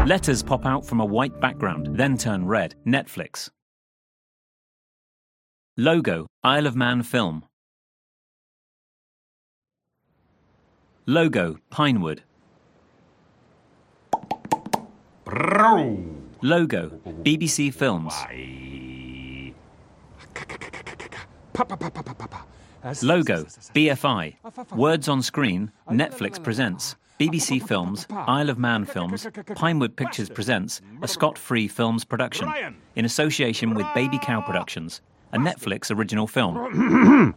Letters pop out from a white background, then turn red. Netflix. Logo, Isle of Man film. Logo, Pinewood. Logo, BBC Films. Logo, BFI. Words on screen, Netflix presents. BBC Films, Isle of Man Films, Pinewood Pictures presents a Scot-free films production in association with Baby Cow Productions, a Netflix original film.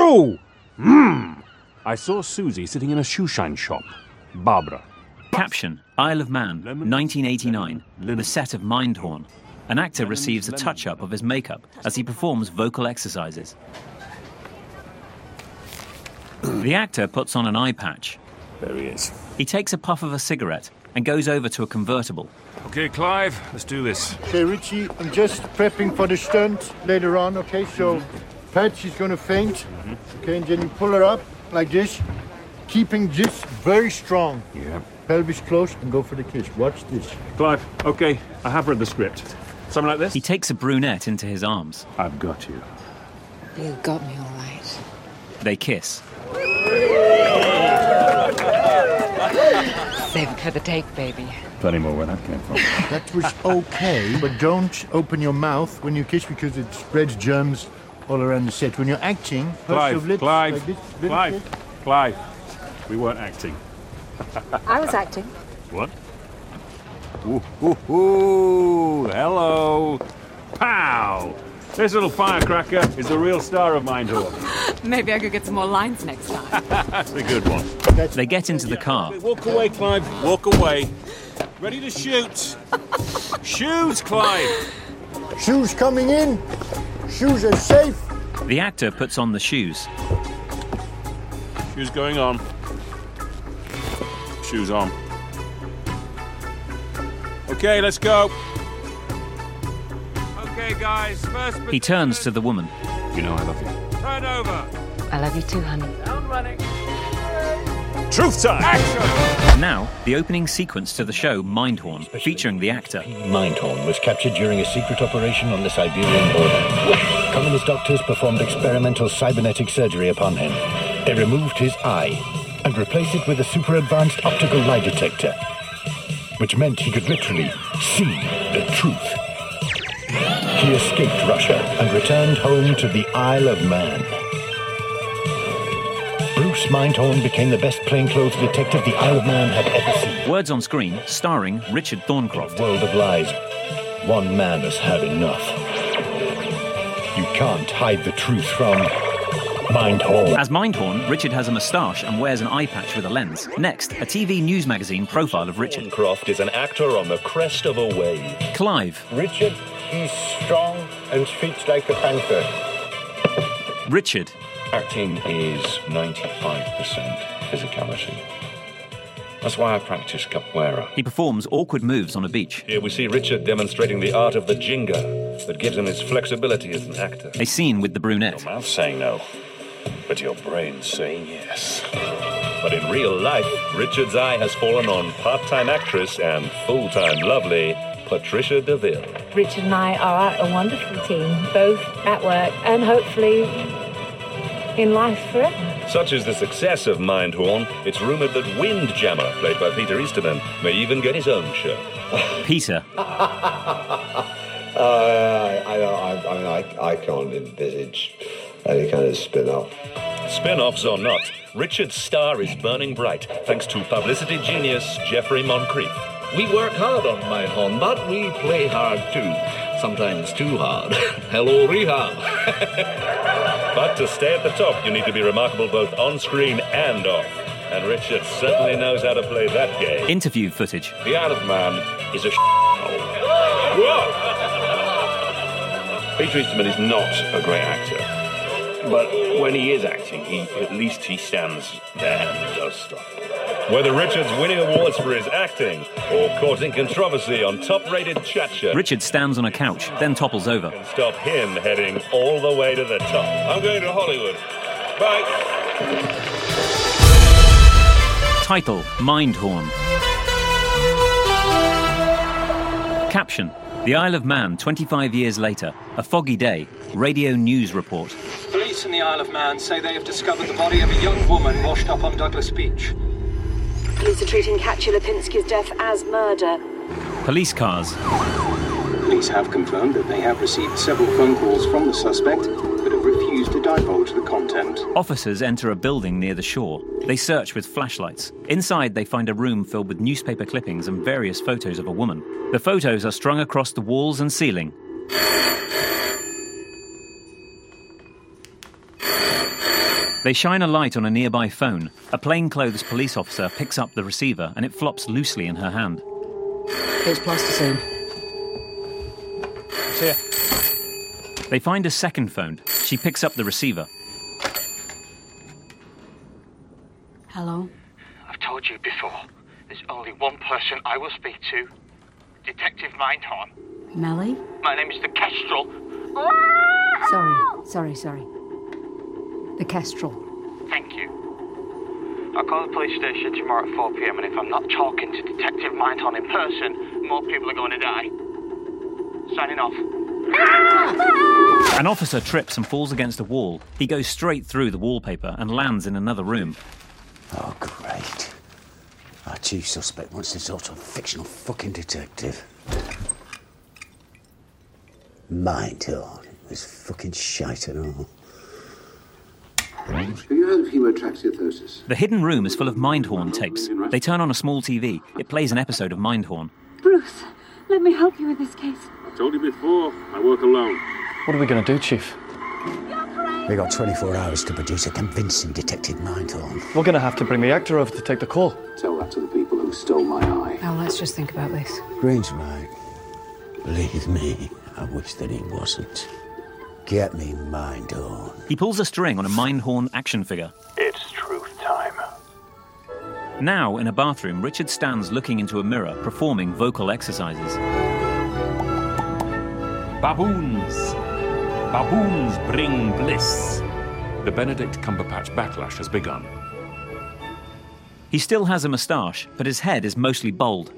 I saw Susie sitting in a shoeshine shop. Barbara. Caption, Isle of Man, 1989, the set of Mindhorn. An actor receives a touch-up of his makeup as he performs vocal exercises. The actor puts on an eye patch. There he is. He takes a puff of a cigarette and goes over to a convertible. Okay, Clive, let's do this. Okay, Richie, I'm just prepping for the stunt later on, okay? So, Patch is going to faint, okay? And then you pull her up like this, keeping just very strong. Yeah. Pelvis close and go for the kiss. Watch this. Clive, okay, I have read the script. Something like this? He takes a brunette into his arms. I've got you. You got me all right. They kiss. Save it for the take, baby. Plenty more where that came from. That was okay, but don't open your mouth when you kiss because it spreads germs all around the set. When you're acting, purse your lips like this, little kiss. Clive. We weren't acting. I was acting. What? Ooh, ooh, ooh, hello. Pow! This little firecracker is the real star of Mindhorn. Maybe I could get some more lines next time. That's a good one. They get into the car. Walk away, Clive. Walk away. Ready to shoot. Shoot, Clive. Shoes coming in. Shoes are safe. The actor puts on the shoes. Shoes going on. Shoes on. Okay, let's go. Okay, guys, first... He turns to the woman. You know I love you. Turn over. I love you too, honey. Down running. Truth time. Action. Now, the opening sequence to the show Mindhorn, featuring the actor. Mindhorn was captured during a secret operation on the Siberian border. Communist doctors performed experimental cybernetic surgery upon him. They removed his eye and replaced it with a super-advanced optical lie detector, which meant he could literally see the truth. He escaped Russia and returned home to the Isle of Man. Bruce Mindhorn became the best plainclothes detective the Isle of Man had ever seen. Words on screen, starring Richard Thorncroft. World of lies. One man has had enough. You can't hide the truth from Mindhorn. As Mindhorn, Richard has a moustache and wears an eye patch with a lens. Next, a TV news magazine profile of Richard. Thorncroft is an actor on the crest of a wave. Clive. Richard, he's strong and speaks like a panther. Richard. Acting is 95% physicality. That's why I practice capoeira. He performs awkward moves on a beach. Here we see Richard demonstrating the art of the jinga that gives him his flexibility as an actor. A scene with the brunette. Your mouth's saying no, but your brain's saying yes. But in real life, Richard's eye has fallen on part-time actress and full-time lovely Patricia DeVille. Richard and I are a wonderful team, both at work and hopefully in life forever. Such is the success of Mindhorn, it's rumoured that Windjammer, played by Peter Easterman, may even get his own show. Peter. I can't envisage any kind of spin-off. Spin-offs or not, Richard's star is burning bright, thanks to publicity genius Jeffrey Moncrief. We work hard on Mindhorn, but we play hard too. Sometimes too hard. Hello, rehab. But to stay at the top, you need to be remarkable both on screen and off. And Richard certainly knows how to play that game. Interview footage. The Isle of Man is a hole. Whoa! Peter Easterman is not a great actor. But when he is acting, at least he stands there and does stuff. Whether Richard's winning awards for his acting or causing controversy on top-rated chat shows, Richard stands on a couch, then topples over. Can stop him heading all the way to the top. I'm going to Hollywood. Bye. Title, Mindhorn. Caption: The Isle of Man, 25 years later. A foggy day. Radio news report. Police in the Isle of Man say they have discovered the body of a young woman washed up on Douglas Beach. Police are treating Katya Lipinski's death as murder. Police cars. Police have confirmed that they have received several phone calls from the suspect, but have refused to divulge the content. Officers enter a building near the shore. They search with flashlights. Inside, they find a room filled with newspaper clippings and various photos of a woman. The photos are strung across the walls and ceiling. They shine a light on a nearby phone. A plainclothes police officer picks up the receiver and it flops loosely in her hand. It's plasticine. It's here. They find a second phone. She picks up the receiver. Hello? I've told you before. There's only one person I will speak to. Detective Mindhorn. Melly? My name is the Kestrel. Sorry. The Kestrel. Thank you. I'll call the police station tomorrow at 4 p.m. and if I'm not talking to Detective Mindhorn in person, more people are going to die. Signing off. An officer trips and falls against a wall. He goes straight through the wallpaper and lands in another room. Oh, great. Our chief suspect wants some sort of fictional fucking detective. Mindhorn. It was fucking shite and all. Have you heard of hemotracheosis? The hidden room is full of Mindhorn tapes. They turn on a small TV. It plays an episode of Mindhorn. Bruce, let me help you with this case. I told you before, I work alone. What are we going to do, Chief? We got 24 hours to produce a convincing Detective Mindhorn. We're going to have to bring the actor over to take the call. Tell that to the people who stole my eye. Now let's just think about this. Green's right. Believe me, I wish that he wasn't. Get me Mindhorn. He pulls a string on a Mindhorn action figure. It's truth time. Now, in a bathroom, Richard stands looking into a mirror, performing vocal exercises. Baboons. Baboons bring bliss. The Benedict Cumberbatch backlash has begun. He still has a moustache, but his head is mostly bald.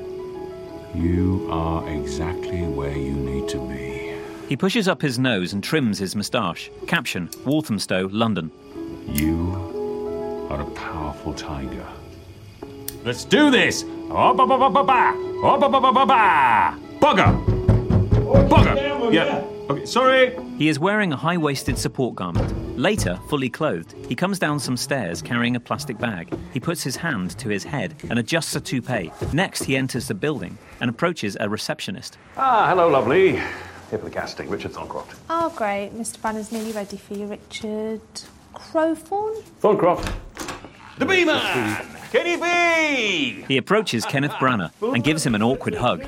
You are exactly where you need to be. He pushes up his nose and trims his moustache. Caption: Walthamstow, London. You are a powerful tiger. Let's do this! Oh-ba-ba-ba-ba-ba! Oh-ba-ba-ba-ba-ba! Bugger! Bugger! Yeah. Okay, sorry. He is wearing a high-waisted support garment. Later, fully clothed, he comes down some stairs carrying a plastic bag. He puts his hand to his head and adjusts a toupee. Next, he enters the building and approaches a receptionist. Ah, hello, lovely. Here for the casting, Richard Thorncroft. Oh, great. Mr. Banner's nearly ready for you, Richard. Crowthorne? Thorncroft. The B-Man! Kenny B! He approaches Kenneth Branagh and gives him an awkward hug.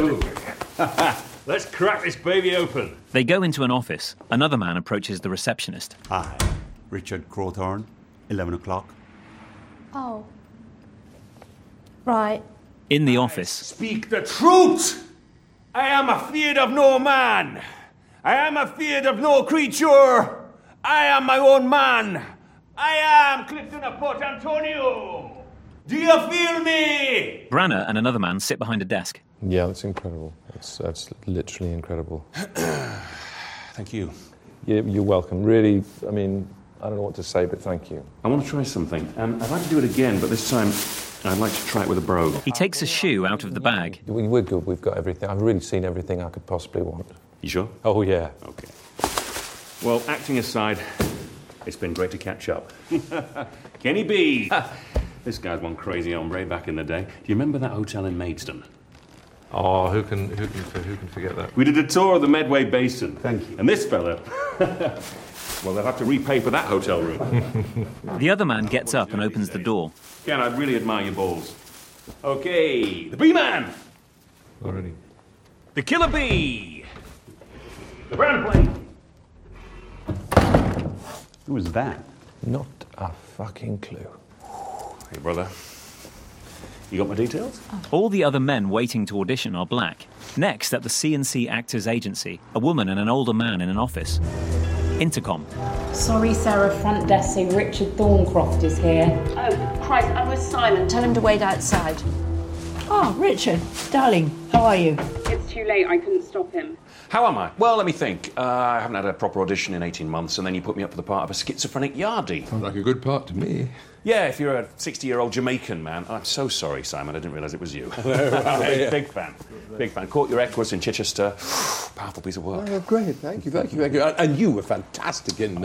Let's crack this baby open. They go into an office. Another man approaches the receptionist. Hi, Richard Crowthorne, 11 o'clock. Oh. Right. In the office. Speak the truth! I am afeard of no man. I am afeard of no creature. I am my own man. I am Clifton of Port Antonio. Do you feel me? Branagh and another man sit behind a desk. Yeah, that's incredible. That's literally incredible. Thank you. You're welcome. Really, I mean, I don't know what to say, but thank you. I want to try something. I'd like to do it again, but this time I'd like to try it with a brogue. He takes a shoe out of the bag. We're good. We've got everything. I've really seen everything I could possibly want. You sure? Oh, yeah. Okay. Well, acting aside, it's been great to catch up. Kenny B! This guy's one crazy hombre back in the day. Do you remember that hotel in Maidstone? Oh, who can forget that? We did a tour of the Medway Basin. Thank you. And this fella, well, they'll have to repay for that hotel room. The other man gets up and opens the door. Ken, I really admire your balls. Okay, the B-Man! Already. The Killer Bee! The brown plane! Who was that? Not a fucking clue. Hey, brother. You got my details? All the other men waiting to audition are black. Next, at the C&C Actors Agency, a woman and an older man in an office. Intercom. Sorry, Sarah, front desk say Richard Thorncroft is here. Oh, Christ, I'm with Simon. Tell him to wait outside. Oh, Richard, darling, how are you? It too late. I couldn't stop him. How am I? Well, let me think. I haven't had a proper audition in 18 months, and then you put me up for the part of a schizophrenic yardie. Sounds like a good part to me. Yeah, if you're a 60-year-old Jamaican man. I'm so sorry, Simon. I didn't realise it was you. Hey, big fan. Big fan. Caught your Equus in Chichester. Powerful piece of work. Oh, great. Thank you. And you were fantastic in...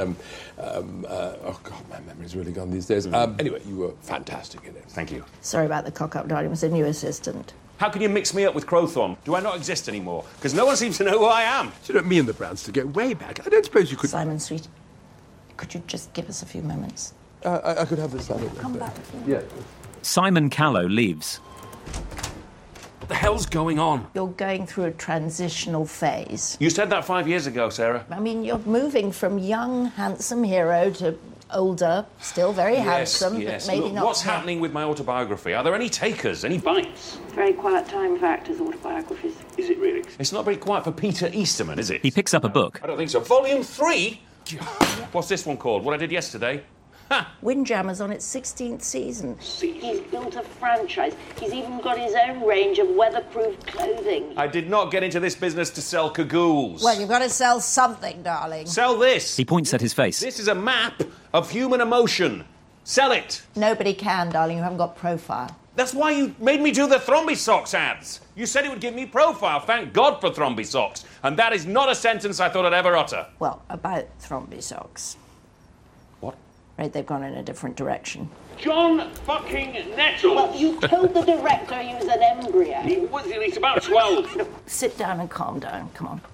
oh, God, my memory's really gone these days. Anyway, you were fantastic in it. Thank you. Sorry about the cock-up, darling. It was a new assistant. How can you mix me up with Crowthorne? Do I not exist anymore? Because no one seems to know who I am. So you know, me and the Browns to get way back. I don't suppose you could... Simon, sweet, could you just give us a few moments? I could have this salad. Come back. Yeah. Simon Callow leaves. What the hell's going on? You're going through a transitional phase. You said that 5 years ago, Sarah. I mean, you're moving from young, handsome hero to older, still very handsome, yes. but maybe Look, not... what's happening with my autobiography? Are there any takers, any bites? Very quiet time for actors' autobiographies. Is it really? It's not very quiet for Peter Easterman, is it? He picks up a book. I don't think so. Volume 3? What's this one called? What I Did Yesterday? Windjammer's on its 16th season. He's built a franchise. He's even got his own range of weatherproof clothing. I did not get into this business to sell cagoules. Well, you've got to sell something, darling. Sell this. He points at his face. This is a map of human emotion. Sell it. Nobody can, darling. You haven't got profile. That's why you made me do the Thromby Socks ads. You said it would give me profile. Thank God for Thromby Socks. And that is not a sentence I thought I'd ever utter. Well, about Thromby Socks. What? Right, they've gone in a different direction. John fucking Nettles. Well, you told the director he was an embryo. He's about 12. Sit down and calm down. Come on.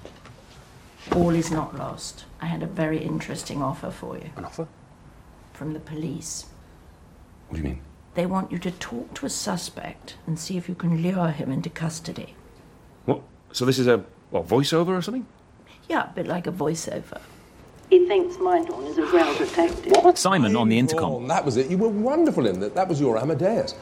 All is not lost. I had a very interesting offer for you. An offer? From the police. What do you mean? They want you to talk to a suspect and see if you can lure him into custody. What? So this is a voiceover or something? Yeah, a bit like a voiceover. He thinks Mindhorn is a real detective. What? Simon on the intercom. That was it. You were wonderful in that. That was your Amadeus.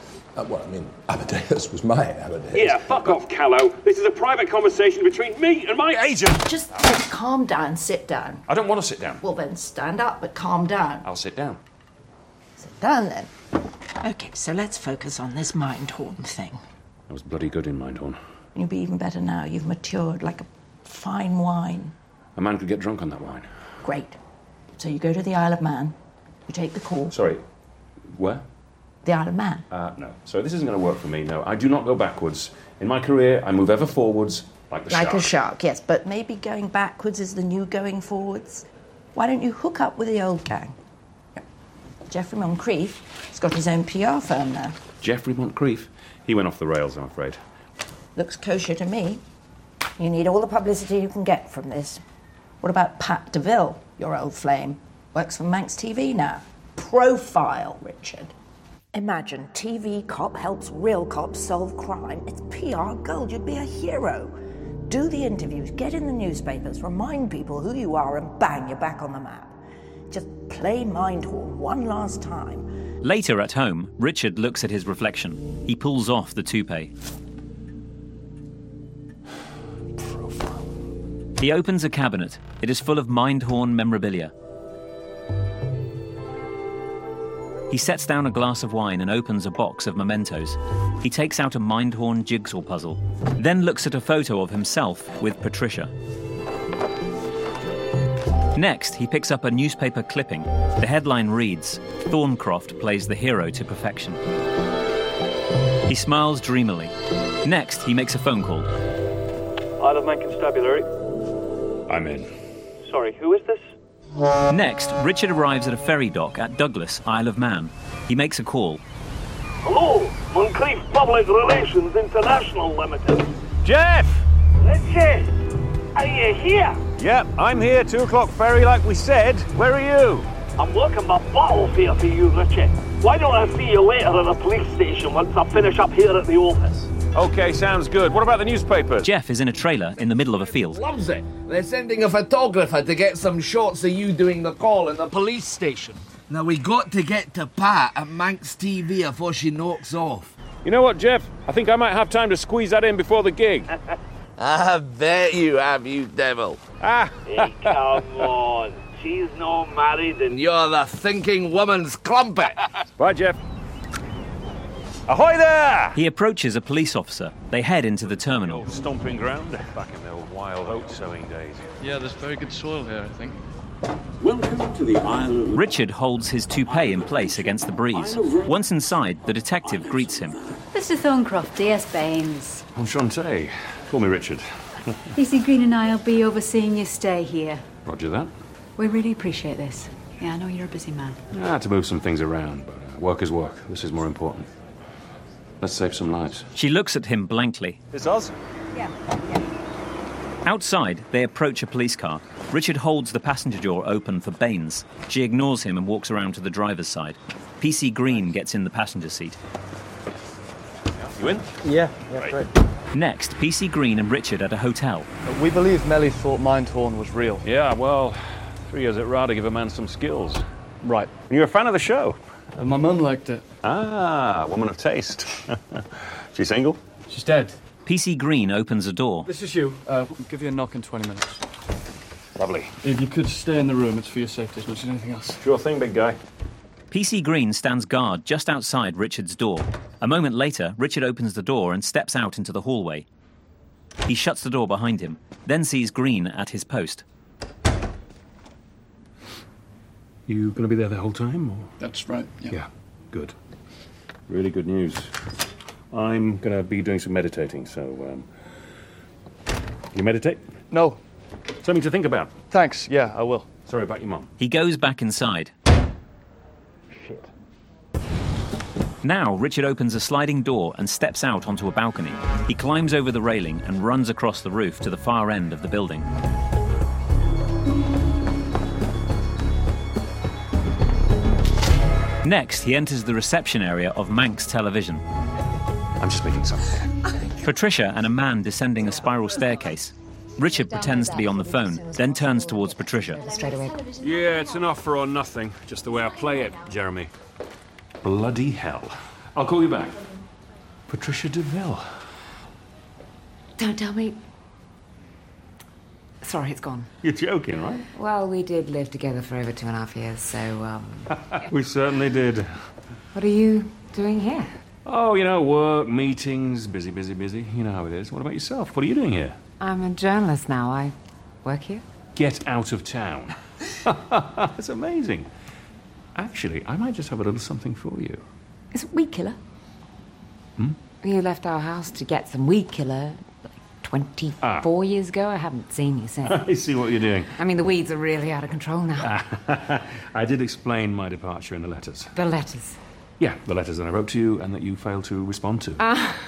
Amadeus was my Amadeus. Yeah, fuck off, Callow. This is a private conversation between me and my agent. Just calm down, sit down. I don't want to sit down. Well, then stand up, but calm down. I'll sit down. Sit down, then. OK, so let's focus on this Mindhorn thing. I was bloody good in Mindhorn. You'll be even better now. You've matured like a fine wine. A man could get drunk on that wine. Great. So you go to the Isle of Man. You take the call. Sorry, where? The Isle of Man. No. So this isn't going to work for me, no. I do not go backwards. In my career, I move ever forwards, like the shark. Like a shark, yes. But maybe going backwards is the new going forwards. Why don't you hook up with the old gang? Geoffrey Moncrief has got his own PR firm now. Geoffrey Moncrief? He went off the rails, I'm afraid. Looks kosher to me. You need all the publicity you can get from this. What about Pat DeVille, your old flame? Works for Manx TV now. Profile, Richard. Imagine TV cop helps real cops solve crime. It's PR gold. You'd be a hero. Do the interviews, get in the newspapers, remind people who you are, and bang, you're back on the map. Just play Mindhorn one last time. Later at home, Richard looks at his reflection. He pulls off the toupee. He opens a cabinet. It is full of Mindhorn memorabilia. He sets down a glass of wine and opens a box of mementos. He takes out a Mindhorn jigsaw puzzle, then looks at a photo of himself with Patricia. Next, he picks up a newspaper clipping. The headline reads, "Thorncroft plays the hero to perfection." He smiles dreamily. Next, he makes a phone call. Isle of Man Constabulary. I'm in. Sorry, who is this? Next, Richard arrives at a ferry dock at Douglas, Isle of Man. He makes a call. Hello, Moncrief Public Relations International Limited. Jeff! Richard, are you here? Yep, I'm here, 2 o'clock ferry like we said. Where are you? I'm working my battle here for you, Richard. Why don't I see you later at the police station once I finish up here at the office? OK, sounds good. What about the newspapers? Jeff is in a trailer in the middle of a field. Loves it. They're sending a photographer to get some shots of you doing the call in the police station. Now, we got to get to Pat at Manx TV before she knocks off. You know what, Jeff? I think I might have time to squeeze that in before the gig. I bet you have, you devil. Hey, come on. She's not married and You're the thinking woman's crumpet. Bye, Jeff. Ahoy there! He approaches a police officer. They head into the terminal. Stomping ground back in the old wild oat sowing days. Yeah, there's very good soil here, I think. Welcome to the Isle of... Richard holds his toupee in place against the breeze. Once inside, the detective greets him. Mr. Thorncroft, DS Baines. Enchanté. Call me Richard. PC Green and I will be overseeing your stay here. Roger that. We really appreciate this. Yeah, I know you're a busy man. I had to move some things around, but work is work. This is more important. Let's save some lives. She looks at him blankly. It's us? Yeah. Outside, they approach a police car. Richard holds the passenger door open for Baines. She ignores him and walks around to the driver's side. PC Green gets in the passenger seat. You in? Yeah, great. Next, PC Green and Richard at a hotel. We believe Melly thought Mindhorn was real. Yeah, well, 3 years at RADA give a man some skills. Right. And you're a fan of the show? My mum liked it. Ah, woman of taste. She single? She's dead. PC Green opens a door. This is you. We'll give you a knock in 20 minutes. Lovely. If you could stay in the room, it's for your safety as much as anything else. Sure thing, big guy. PC Green stands guard just outside Richard's door. A moment later, Richard opens the door and steps out into the hallway. He shuts the door behind him, then sees Green at his post. You going to be there the whole time, or...? That's right, Yeah, good. Really good news. I'm going to be doing some meditating, so, You meditate? No. Something to think about. Thanks, yeah, I will. Sorry about your mum. He goes back inside. Shit. Now, Richard opens a sliding door and steps out onto a balcony. He climbs over the railing and runs across the roof to the far end of the building. Next, he enters the reception area of Manx Television. I'm just making something. Patricia and a man descending a spiral staircase. Richard pretends to be on the phone, then turns towards Patricia. Straight away. Yeah, it's an offer or nothing. Just the way I play it, Jeremy. Bloody hell. I'll call you back. Patricia DeVille. Don't tell me. Sorry, it's gone. You're joking, right? Well, we did live together for over 2.5 years, so, We certainly did. What are you doing here? Oh, you know, work, meetings, busy. You know how it is. What about yourself? What are you doing here? I'm a journalist now. I work here. Get out of town. That's amazing. Actually, I might just have a little something for you. Is it weed killer? Hmm? You left our house to get some weed killer 24 years ago. I haven't seen you since. I see what you're doing. I mean, the weeds are really out of control now. I did explain my departure in the letters. The letters. Yeah, the letters that I wrote to you and that you failed to respond to.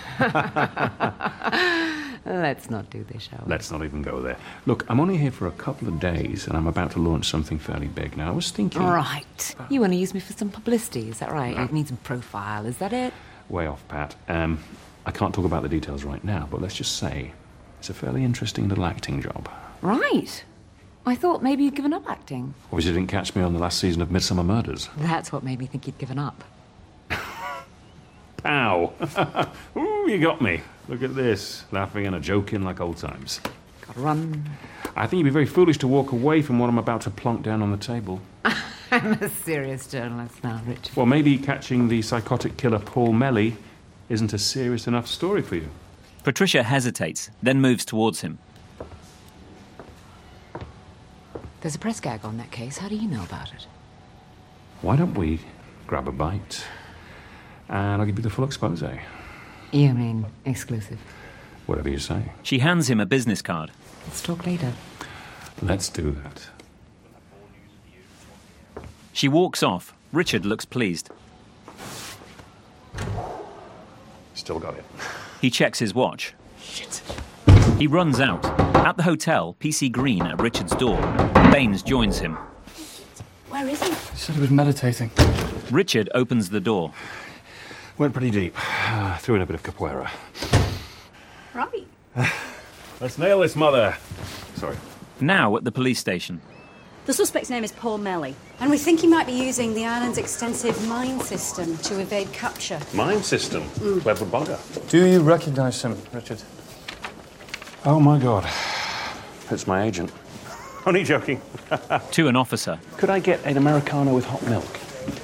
Let's not do this, shall we? Let's not even go there. Look, I'm only here for a couple of days and I'm about to launch something fairly big. Now, I was thinking... Right. You want to use me for some publicity, is that right? You need some profile, is that it? Way off, Pat. I can't talk about the details right now, but let's just say it's a fairly interesting little acting job. Right. I thought maybe you'd given up acting. Obviously, you didn't catch me on the last season of Midsummer Murders. That's what made me think you'd given up. Pow! Ooh, you got me. Look at this. Laughing and a joking like old times. Gotta run. I think you'd be very foolish to walk away from what I'm about to plonk down on the table. I'm a serious journalist now, Richard. Well, maybe catching the psychotic killer Paul Melly isn't a serious enough story for you. Patricia hesitates, then moves towards him. There's a press gag on that case. How do you know about it? Why don't we grab a bite and I'll give you the full expose? You mean exclusive? Whatever you say. She hands him a business card. Let's talk later. Let's do that. She walks off. Richard looks pleased. Still got it. He checks his watch. Shit. He runs out. At the hotel, PC Green at Richard's door. Baines joins him. Where is he? He said he was meditating. Richard opens the door. Went pretty deep. Threw in a bit of capoeira. Right. Let's nail this mother. Sorry. Now at the police station. The suspect's name is Paul Melly, and we think he might be using the island's extensive mine system to evade capture. Mine system? Clever bugger. Do you recognise him, Richard? Oh, my God. It's my agent. Only joking. To an officer. Could I get an Americano with hot milk?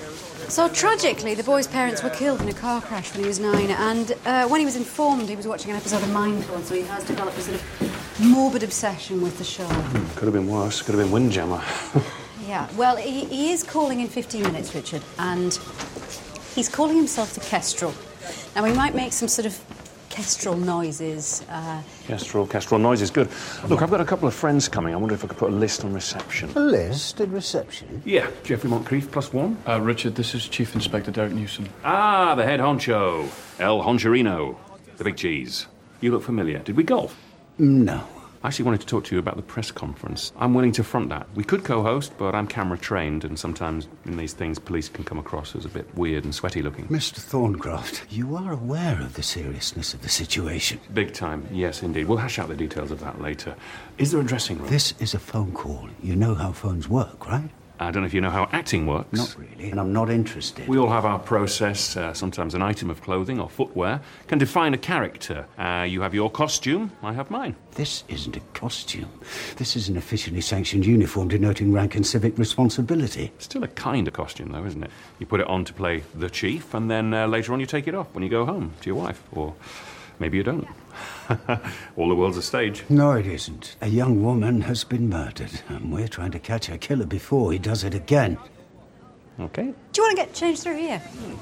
So, tragically, the boy's parents were killed in a car crash when he was 9, and when he was informed, he was watching an episode of Mindful, so he has developed a sort of morbid obsession with the show. Could have been worse. Could have been Windjammer. Yeah, well, he is calling in 15 minutes, Richard, and he's calling himself the Kestrel. Now, we might make some sort of kestrel noises. Kestrel noises, good. Look, I've got a couple of friends coming. I wonder if I could put a list on reception. A list at reception? Yeah, Geoffrey Moncrief, +1. Richard, this is Chief Inspector Derek Newsom. Ah, the head honcho. El Honcherino. The big cheese. You look familiar. Did we golf? No. I actually wanted to talk to you about the press conference. I'm willing to front that. We could co-host, but I'm camera trained, and sometimes in these things, police can come across as a bit weird and sweaty looking. Mr. Thorncroft, you are aware of the seriousness of the situation. Big time, yes, indeed. We'll hash out the details of that later. Is there a dressing room? This is a phone call. You know how phones work, right? I don't know if you know how acting works. Not really, and I'm not interested. We all have our process. Sometimes an item of clothing or footwear can define a character. You have your costume, I have mine. This isn't a costume. This is an officially sanctioned uniform denoting rank and civic responsibility. Still a kind of costume, though, isn't it? You put it on to play the chief, and then later on you take it off when you go home to your wife. Or maybe you don't. All the world's a stage. No, it isn't. A young woman has been murdered, and we're trying to catch her killer before he does it again. Okay. Do you want to get changed through here?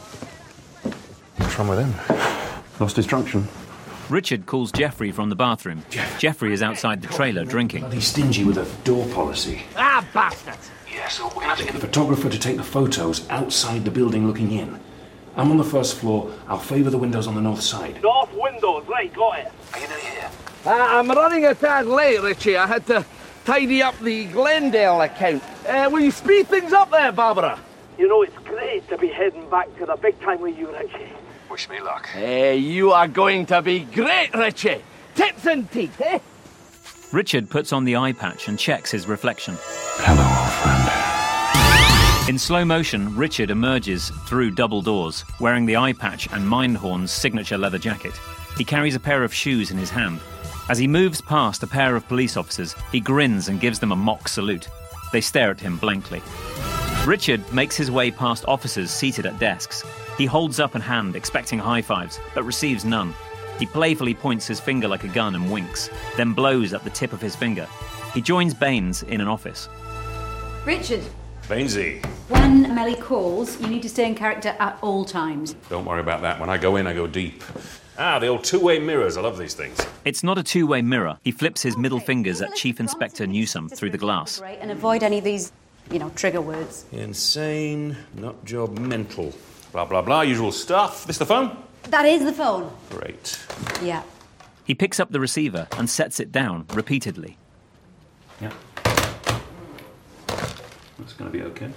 What's wrong with him? Lost his truncheon. Richard calls Geoffrey from the bathroom. Geoffrey is outside the trailer drinking. Bloody stingy with a door policy. Ah, bastard! Yeah, so we're going to have to get the photographer to take the photos outside the building looking in. I'm on the first floor. I'll favour the windows on the north side. North windows, right, got it. Are you nearly here? I'm running a tad late, Richie. I had to tidy up the Glendale account. Will you speed things up there, Barbara? You know, it's great to be heading back to the big time with you, Richie. Wish me luck. You are going to be great, Richie. Tits and teeth, eh? Richard puts on the eye patch and checks his reflection. Hello, old friend. In slow motion, Richard emerges through double doors, wearing the eye patch and Mindhorn's signature leather jacket. He carries a pair of shoes in his hand. As he moves past a pair of police officers, he grins and gives them a mock salute. They stare at him blankly. Richard makes his way past officers seated at desks. He holds up a hand, expecting high fives, but receives none. He playfully points his finger like a gun and winks, then blows at the tip of his finger. He joins Baines in an office. Richard. Bainesy. When Melly calls, you need to stay in character at all times. Don't worry about that. When I go in, I go deep. Ah, the old two-way mirrors. I love these things. It's not a two-way mirror. He flips his middle fingers at Chief Inspector Newsom through the glass. And avoid any of these, trigger words. Insane, nut job, mental. Blah, blah, blah. Usual stuff. This the phone? That is the phone. Great. Yeah. He picks up the receiver and sets it down repeatedly. Yeah. That's going to be okay.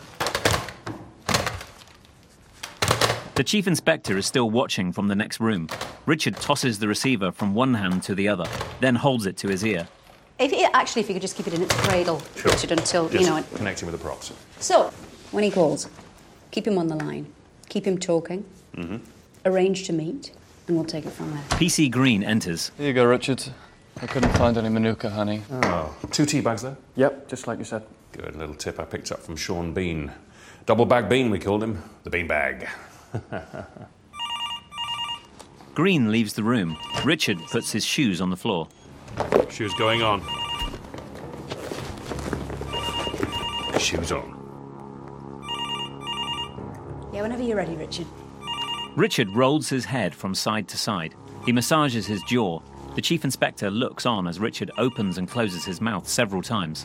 The Chief Inspector is still watching from the next room. Richard tosses the receiver from one hand to the other, then holds it to his ear. If you could just keep it in its cradle, Sure. Richard, until, Just connecting with the props. So, when he calls, keep him on the line. Keep him talking. Mm-hmm. Arrange to meet, and we'll take it from there. PC Green enters. Here you go, Richard. I couldn't find any Manuka, honey. Oh, 2 tea bags there? Yep, just like you said. Good little tip I picked up from Sean Bean. Double bag Bean, we called him. The bean bag. Green leaves the room. Richard puts his shoes on the floor. Shoes going on. Shoes on. Yeah, whenever you're ready, Richard. Richard rolls his head from side to side. He massages his jaw. The Chief Inspector looks on as Richard opens and closes his mouth several times.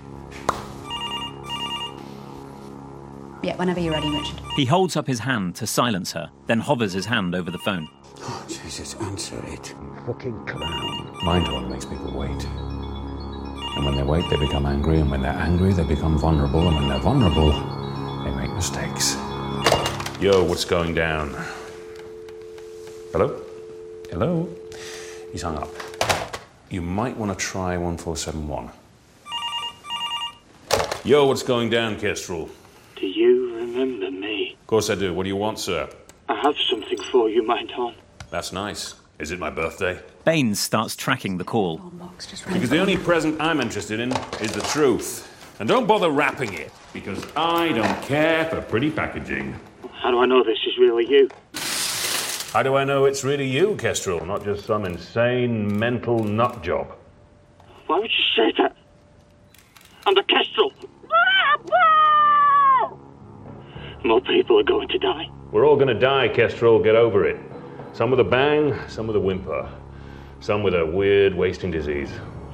Yeah, whenever you're ready, Richard. He holds up his hand to silence her, then hovers his hand over the phone. Oh, Jesus, answer it. Fucking clown. Mindhorn makes people wait. And when they wait, they become angry, and when they're angry, they become vulnerable, and when they're vulnerable, they make mistakes. Yo, what's going down? Hello? Hello? He's hung up. You might want to try 1471. Yo, what's going down, Kestrel? Do you remember me? Of course I do. What do you want, sir? I have something for you, Mindhorn. That's nice. Is it my birthday? Baines starts tracking the call. Because the only present I'm interested in is the truth. And don't bother wrapping it, because I don't care for pretty packaging. How do I know this is really you? How do I know it's really you, Kestrel, not just some insane mental nut job? Why would you say that? I'm the Kestrel. More people are going to die. We're all going to die, Kestrel. Get over it. Some with a bang, some with a whimper. Some with a weird wasting disease.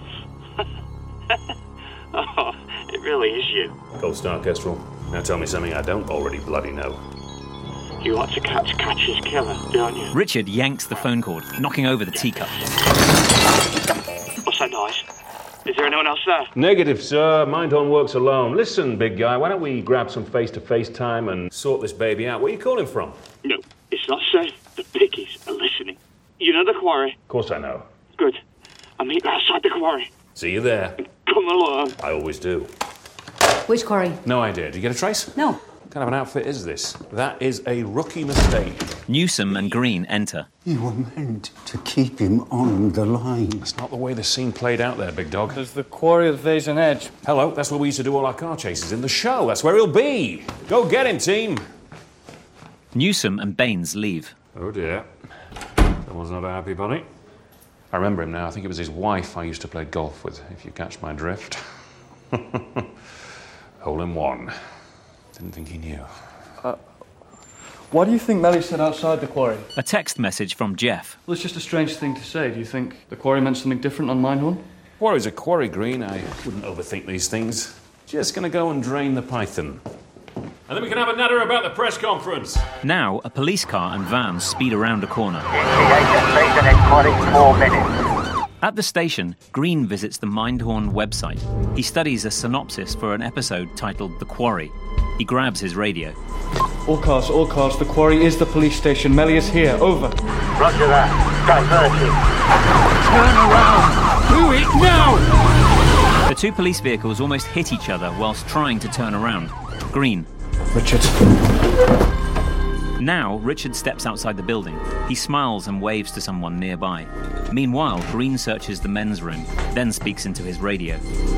Oh, it really is you. Gold star, Kestrel. Now tell me something I don't already bloody know. You want to catch Catch's killer, don't you? Richard yanks the phone cord, knocking over the teacup. What's that noise? Is there anyone else there? Negative, sir. Mindhorn works alone. Listen, big guy, why don't we grab some face-to-face time and sort this baby out? Where are you calling from? No, it's not safe. The piggies are listening. You know the quarry? Of course I know. Good. I'll meet you outside the quarry. See you there. Come along. I always do. Which quarry? No idea. Did you get a trace? No. What kind of an outfit is this? That is a rookie mistake. Newsom and Green enter. You were meant to keep him on the line. That's not the way the scene played out there, big dog. There's the quarry of Vazen Edge. Hello, that's where we used to do all our car chases in the show. That's where he'll be. Go get him, team. Newsom and Baines leave. Oh, dear. That was not a happy bunny. I remember him now. I think it was his wife I used to play golf with, if you catch my drift. Hole in one. Didn't think he knew. What do you think Melly said outside the quarry? A text message from Jeff. Well, it's just a strange thing to say. Do you think the quarry meant something different on Mindhorn? Quarry's a quarry, Green. I wouldn't overthink these things. Just gonna go and drain the python. And then we can have a natter about the press conference. Now, a police car and van speed around a corner. At the station, Green visits the Mindhorn website. He studies a synopsis for an episode titled The Quarry. He grabs his radio. All cars, the quarry is the police station. Melly is here, over. Roger that. Diverting. Turn around! Do it now! The two police vehicles almost hit each other whilst trying to turn around. Green. Richard. Now, Richard steps outside the building. He smiles and waves to someone nearby. Meanwhile, Green searches the men's room, then speaks into his radio.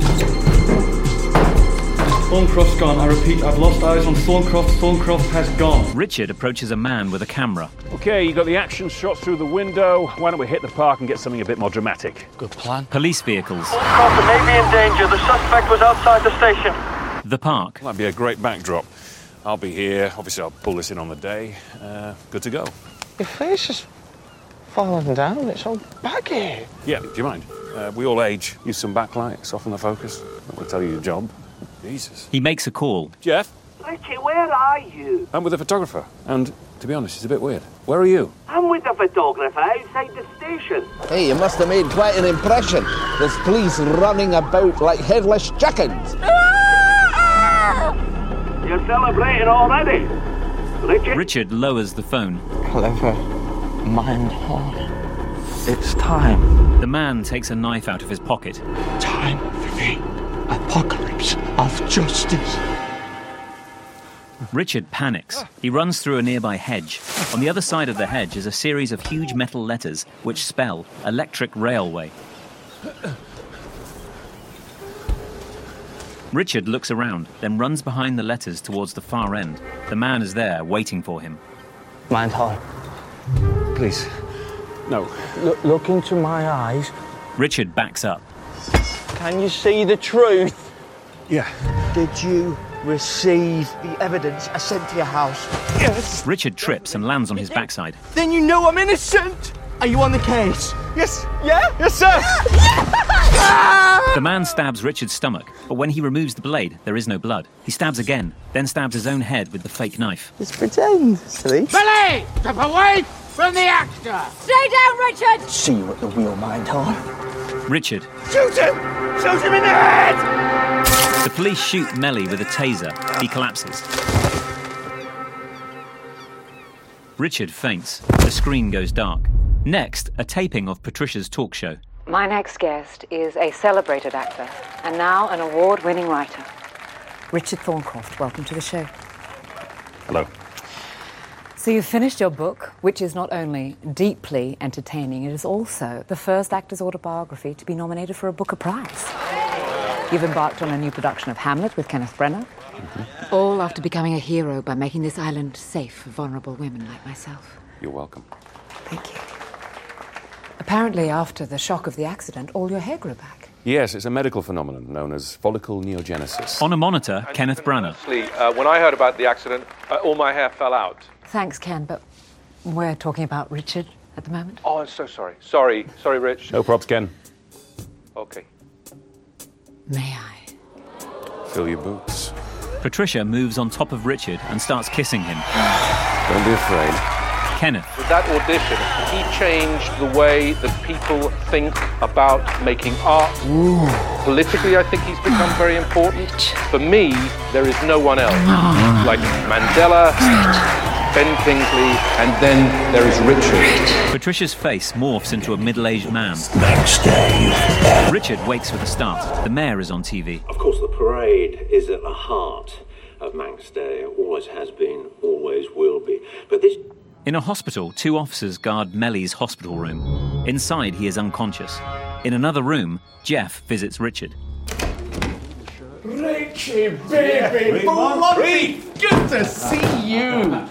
Thorncroft's gone. I repeat, I've lost eyes on Thorncroft. Thorncroft has gone. Richard approaches a man with a camera. Okay, you got the action shot through the window. Why don't we hit the park and get something a bit more dramatic? Good plan. Police vehicles. Thorncroft may be in danger. The suspect was outside the station. The park. That'd be a great backdrop. I'll be here. Obviously, I'll pull this in on the day. Good to go. Your face is falling down. It's all baggy. Yeah, do you mind? We all age. Use some backlight, soften the focus. That will tell you your job. Jesus. He makes a call. Jeff? Richie, where are you? I'm with a photographer. And, to be honest, it's a bit weird. Where are you? I'm with the photographer outside the station. Hey, you must have made quite an impression. There's police running about like headless chickens. You're celebrating already. Richard lowers the phone. Clever Mindhorn. It's time. The man takes a knife out of his pocket. Time for the apocalypse of justice. Richard panics. He runs through a nearby hedge. On the other side of the hedge is a series of huge metal letters which spell Electric Railway. Richard looks around, then runs behind the letters towards the far end. The man is there, waiting for him. Mindhorn. Please. No. Look into my eyes. Richard backs up. Can you see the truth? Yeah. Did you receive the evidence I sent to your house? Yes. Richard trips and lands on his backside. Then you know I'm innocent. Are you on the case? Yes. Yeah? Yes, sir. The man stabs Richard's stomach, but when he removes the blade, there is no blood. He stabs again, then stabs his own head with the fake knife. Just pretend, silly. Billy! Step away from the actor! Stay down, Richard! See you at the wheel, Mindhorn. Richard. Shoot him! Shoot him in the head! The police shoot Melly with a taser. He collapses. Richard faints. The screen goes dark. Next, a taping of Patricia's talk show. My next guest is a celebrated actor and now an award-winning writer. Richard Thorncroft, welcome to the show. Hello. So you've finished your book, which is not only deeply entertaining, it is also the first actor's autobiography to be nominated for a Booker Prize. You've embarked on a new production of Hamlet with Kenneth Branagh. All after becoming a hero by making this island safe for vulnerable women like myself. You're welcome. Thank you. Apparently, after the shock of the accident, all your hair grew back. Yes, it's a medical phenomenon known as follicle neogenesis. On a monitor, Kenneth Branagh. Honestly, when I heard about the accident, all my hair fell out. Thanks, Ken, but we're talking about Richard at the moment. Oh, I'm so sorry. Sorry, Rich. No props, Ken. Okay. May I? Fill your boots. Patricia moves on top of Richard and starts kissing him. Don't be afraid. Kenneth. With that audition, he changed the way that people think about making art. Politically, I think he's become very important. For me, there is no one else. Like Mandela, Ben Kingsley, and then there is Richard. Patricia's face morphs into a middle-aged man. Manx Day. Richard wakes with a start. The mayor is on TV. Of course, the parade is at the heart of Manx Day. Always has been, always will be. But this... In a hospital, 2 officers guard Melly's hospital room. Inside, he is unconscious. In another room, Jeff visits Richard. Richie, baby, bloody good to see you.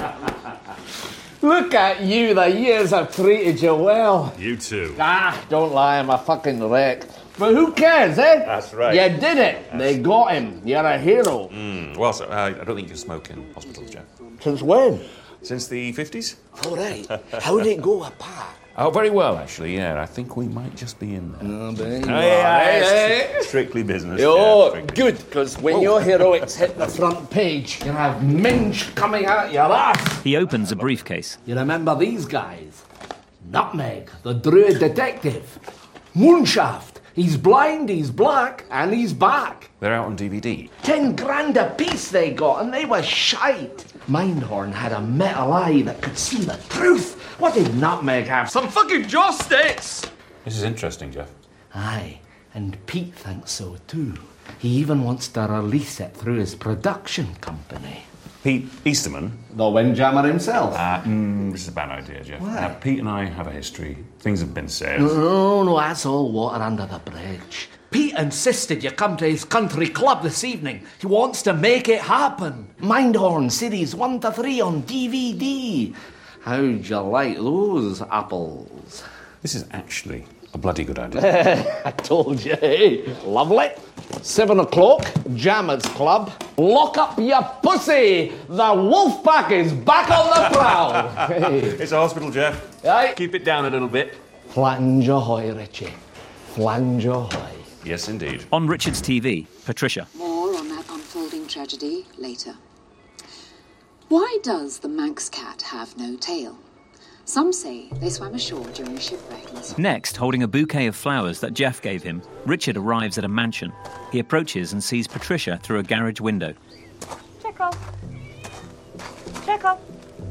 Look at you, the years have treated you well. You too. Don't lie, I'm a fucking wreck. But who cares, eh? That's right. You did it. They got him. You're a hero. Well, sir, I don't think you can smoke in hospitals, Jeff. Since when? Since the 50s? All right. How did it go apart? Oh, very well, actually, yeah. I think we might just be in there. Oh, baby. Strictly business. Oh, yeah, strictly. good, because when your heroics hit the front page, you have minge coming out your ass. He opens a briefcase. You remember these guys? Nutmeg, the Druid detective. Moonshaft, he's blind, he's black, and he's back. They're out on DVD. 10 grand a piece they got, and they were shite. Mindhorn had a metal eye that could see the truth. What did Nutmeg have? Some fucking jaw sticks! This is interesting, Jeff. Aye, and Pete thinks so too. He even wants to release it through his production company. Pete Easterman? The Windjammer himself. This is a bad idea, Jeff. Why? Pete and I have a history. Things have been said. No, that's all water under the bridge. Pete insisted you come to his country club this evening. He wants to make it happen. Mindhorn Series 1 to 3 on DVD. How'd you like those apples? This is actually a bloody good idea. I told you, hey. Lovely. 7 o'clock, Jammers Club. Lock up your pussy. The wolf pack is back on the prowl. Hey. It's a hospital, Jeff. Aye. Keep it down a little bit. Flange ahoy, Richie. Flange ahoy. Yes, indeed. On Richard's TV, Patricia. More on that unfolding tragedy later. Why does the Manx cat have no tail? Some say they swam ashore during a shipwreck. Next, holding a bouquet of flowers that Jeff gave him, Richard arrives at a mansion. He approaches and sees Patricia through a garage window. Check off. Check off.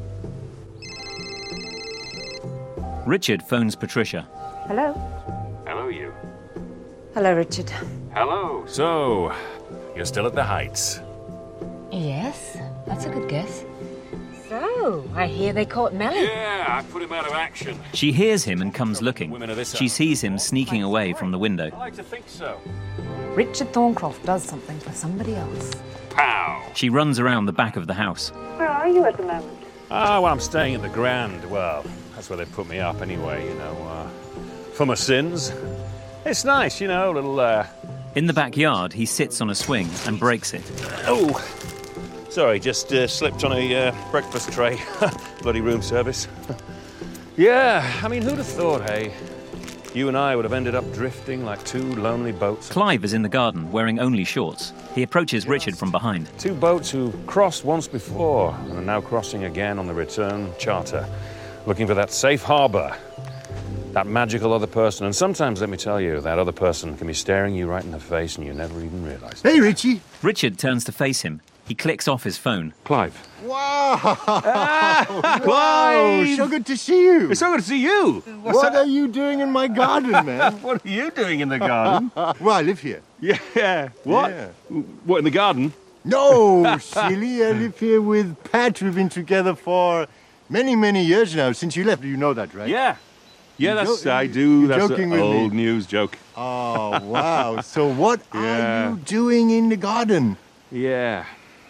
Richard phones Patricia. Hello. Hello, you. Hello, Richard. Hello. So, you're still at the Heights. Yes, that's a good guess. So, I hear they caught Melly. Yeah, I put him out of action. She hears him and comes looking. She sees him sneaking away from the window. I like to think so. Richard Thorncroft does something for somebody else. Pow! She runs around the back of the house. Where are you at the moment? Oh, well, I'm staying at the Grand. Well, that's where they put me up anyway, you know, for my sins. It's nice, you know, a little, In the backyard, he sits on a swing and breaks it. Oh! Sorry, just slipped on a breakfast tray. Bloody room service. Yeah, I mean, who'd have thought, hey? You and I would have ended up drifting like 2 lonely boats. Clive is in the garden, wearing only shorts. He approaches Richard from behind. 2 boats who crossed once before and are now crossing again on the return charter, looking for that safe harbour, that magical other person. And sometimes, let me tell you, that other person can be staring you right in the face and you never even realise. Hey, Richie. Richard turns to face him. He clicks off his phone. Clive. Wow! Clive! Wow, so good to see you. It's so good to see you. What are you doing in my garden, man? What are you doing in the garden? Well, I live here. Yeah. What? Yeah. What, in the garden? No, silly. I live here with Pat. We've been together for many, many years now, since you left. You know that, right? Yeah. Yeah, I do. You're That's joking an with me. old news joke. Oh, wow. So what are you doing in the garden? Yeah.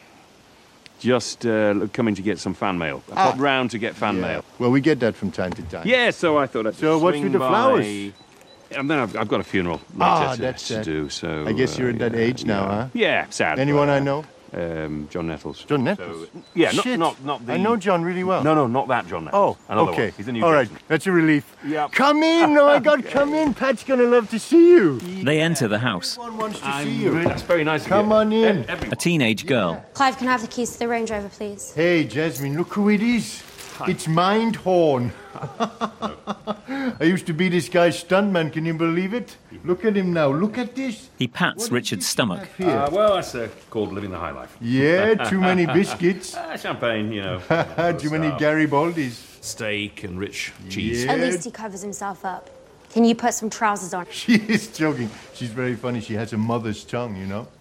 Just coming to get some fan mail. I popped round to get fan mail. Well, we get that from time to time. Yeah, so I thought I'd So what's swing with the by. flowers? And then I've got a funeral later that's to sad. do, so... I guess you're at that age now, huh? Yeah, sad. Anyone but, I know? John Nettles. John Nettles? Yeah, Shit. not the... I know John really well. No, not that John Nettles. Oh, Another okay. one. He's a new All right, Jason. that's a relief. Yep. Come in! Oh, my God, come in. Pat's going to love to see you. They enter the house. Everyone wants to see you. That's very nice of you. Come on in. A teenage girl. Clive, can I have the keys to the Range Rover, please? Hey, Jasmine, look who it is. It's Mindhorn. I used to be this guy's stuntman, can you believe it? Look at him now, look at this. He pats Richard's stomach. Well, that's called living the high life. Yeah, too many biscuits. Champagne, you know. Too many Garibaldis. Steak and rich cheese. At least he covers himself up. Can you put some trousers on? She is joking. She's very funny. She has a mother's tongue, you know.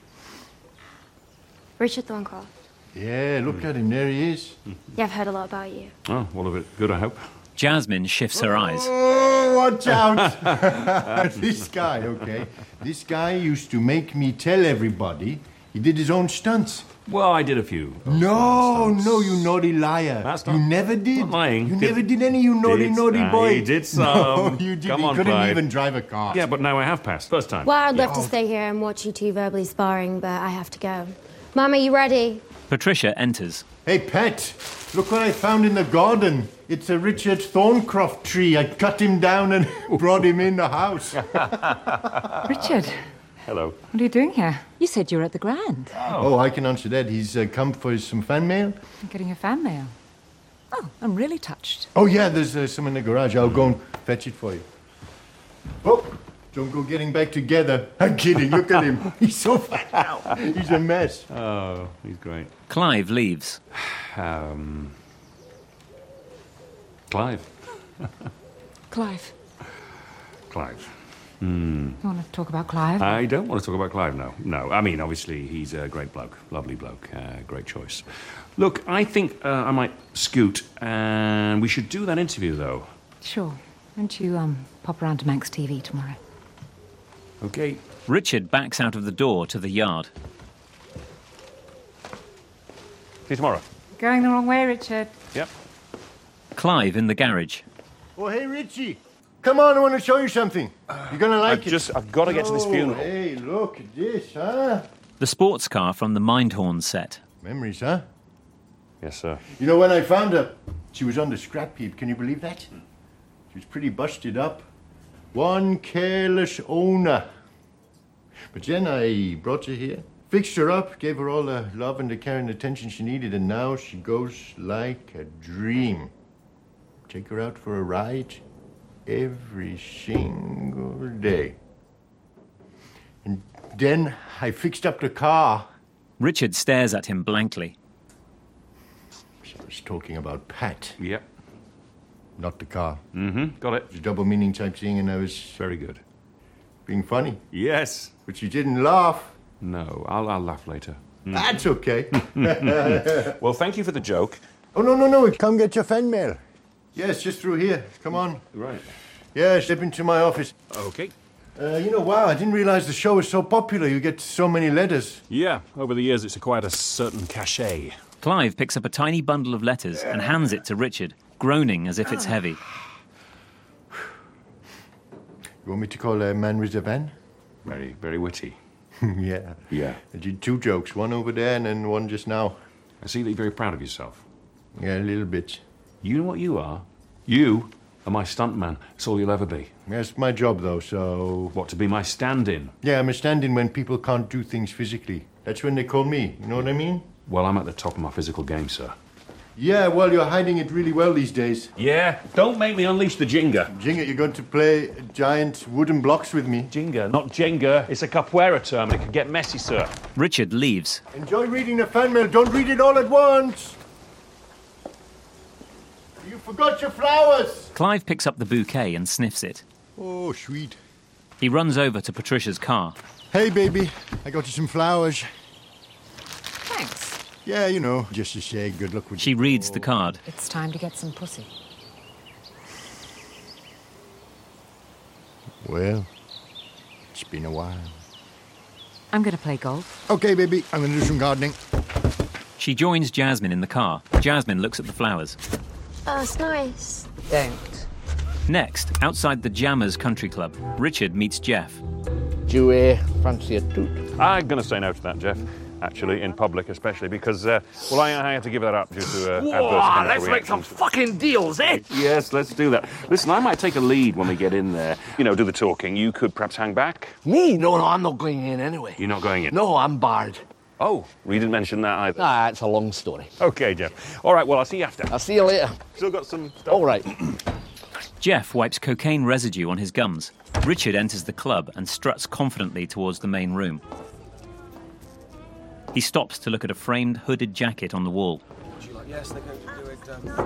Richard Thorncroft. Yeah, look at him. There he is. Yeah, I've heard a lot about you. Oh, all of it good, I hope. Jasmine shifts her eyes. Oh, watch out. This guy, okay. This guy used to make me tell everybody he did his own stunts. Well, I did a few. No, you naughty liar. That's not... You never did. Not lying. You never did any, you naughty boy. You did some. No, you did. Come on, couldn't Clive. even drive a car. Yeah, but now I have passed. First time. Well, I'd love to stay here and watch you two verbally sparring, but I have to go. Mum, are you ready? Patricia enters. Hey, Pet, look what I found in the garden. It's a Richard Thorncroft tree. I cut him down and brought him in the house. Richard. Hello. What are you doing here? You said you were at the Grand. Oh, I can answer that. He's come for some fan mail. I'm getting your fan mail. Oh, I'm really touched. Oh, yeah, there's some in the garage. I'll go and fetch it for you. Oh, don't go getting back together. I'm kidding. Look at him. He's so fat now. He's a mess. Oh, he's great. Clive leaves. Clive. Clive. Clive. You want to talk about Clive? I don't want to talk about Clive, no. No, I mean, obviously, he's a great bloke. Lovely bloke. Great choice. Look, I think I might scoot, and we should do that interview, though. Sure. Won't you pop around to Manx TV tomorrow? Okay. Richard backs out of the door to the yard. See you tomorrow. Going the wrong way, Richard. Yep. Clive in the garage. Oh, hey, Richie. Come on, I want to show you something. You're going to like it. I've got to get to this funeral. Hey, look at this, huh? The sports car from the Mindhorn set. Memories, huh? Yes, sir. You know, when I found her, she was on the scrap heap. Can you believe that? She was pretty busted up. One careless owner. But then I brought her here, fixed her up, gave her all the love and the care and attention she needed, and now she goes like a dream. Take her out for a ride every single day. And then I fixed up the car. Richard stares at him blankly. I was talking about Pat. Yep. Not the car. Mm-hmm, got it. It was a double meaning type thing, and I was... Very good. Being funny. Yes. But you didn't laugh. No, I'll laugh later. That's okay. Well, thank you for the joke. Oh, no. Come get your fan mail. Yes, just through here. Come on. Right. Yeah, step into my office. Okay. Wow, I didn't realize the show is so popular. You get so many letters. Yeah, over the years it's acquired a certain cachet. Clive picks up a tiny bundle of letters and hands it to Richard, groaning as if it's heavy. You want me to call a man with a van? Very, very witty. Yeah. Yeah. I did 2 jokes, one over there and then one just now. I see that you're very proud of yourself. Yeah, a little bit. You know what you are? You are my stuntman. That's all you'll ever be. That's my job, though, so... What, to be my stand-in? Yeah, I'm a stand-in when people can't do things physically. That's when they call me, you know what I mean? Well, I'm at the top of my physical game, sir. Yeah, well, you're hiding it really well these days. Yeah, don't make me unleash the Jenga. Jenga, you're going to play giant wooden blocks with me. Jenga, not Jenga. It's a capoeira term and it can get messy, sir. Richard leaves. Enjoy reading the fan mail. Don't read it all at once. You forgot your flowers. Clive picks up the bouquet and sniffs it. Oh, sweet. He runs over to Patricia's car. Hey, baby. I got you some flowers. Thanks. Yeah, you know, just to say good luck with She reads the card. It's time to get some pussy. Well, it's been a while. I'm going to play golf. Okay, baby. I'm going to do some gardening. She joins Jasmine in the car. Jasmine looks at the flowers. Oh, it's nice. Don't. Next, outside the Jammers Country Club, Richard meets Jeff. Do you fancy a toot? I'm going to say no to that, Jeff. Actually, in public especially, because, I had to give that up due to adverse chemical let's make some reactions. fucking deals, eh? Yes, let's do that. Listen, I might take a lead when we get in there. You know, do the talking. You could perhaps hang back. Me? No, I'm not going in anyway. You're not going in? No, I'm barred. Oh, we didn't mention that either. Nah, it's a long story. OK, Jeff. All right, well, I'll see you after. I'll see you later. Still got some stuff. All right. Jeff wipes cocaine residue on his gums. Richard enters the club and struts confidently towards the main room. He stops to look at a framed hooded jacket on the wall. Yes, they're going to do it.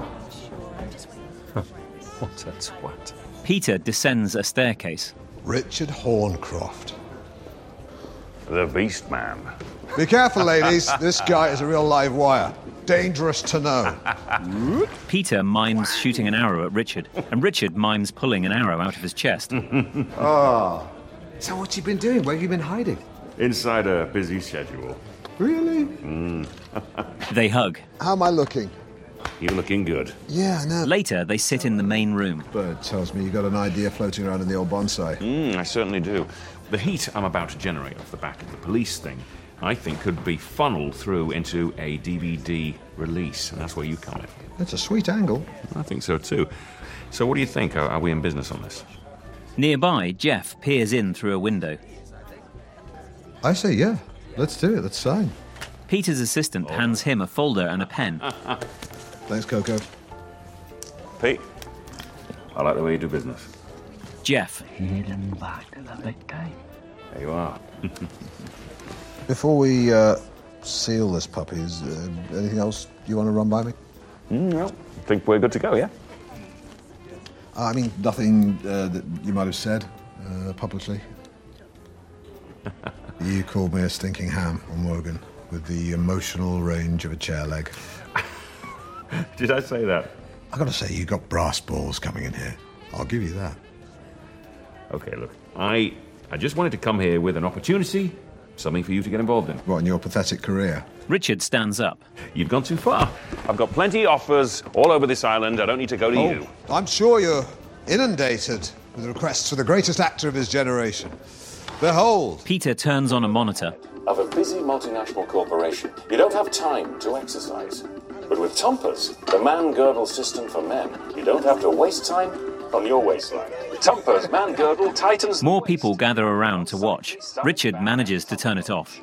What a twat. Peter descends a staircase. Richard Horncroft. The Beast Man. Be careful, ladies. This guy is a real live wire. Dangerous to know. Peter mimes shooting an arrow at Richard, and Richard mimes pulling an arrow out of his chest. Oh. So what's he been doing? Where have you been hiding? Inside a busy schedule. Really? They hug. How am I looking? You're looking good. Yeah, I know. Later, they sit in the main room. Bird tells me you got an idea floating around in the old bonsai. I certainly do. The heat I'm about to generate off the back of the police thing, I think could be funneled through into a DVD release, and that's where you come in. That's a sweet angle. I think so too. So what do you think? Are we in business on this? Nearby, Jeff peers in through a window. I say yeah. Let's do it. Let's sign. Peter's assistant hands him a folder and a pen. Thanks, Coco. Pete, I like the way you do business. Jeff. There you are. Before we seal this puppy, is anything else you want to run by me? No. I think we're good to go, yeah? I mean, nothing that you might have said publicly. You called me a stinking ham on Wogan with the emotional range of a chair leg. Did I say that? I got to say, you got brass balls coming in here. I'll give you that. Okay, look, I just wanted to come here with an opportunity, something for you to get involved in. What, in your pathetic career? Richard stands up. You've gone too far. I've got plenty of offers all over this island. I don't need to go to you. I'm sure you're inundated with requests for the greatest actor of his generation. Behold. Peter turns on a monitor. Of a busy multinational corporation, you don't have time to exercise. But with Tompers, the man-girdle system for men, you don't have to waste time on your waistline. Tompers, man-girdle, tightens... More people gather around to watch. Richard manages to turn it off.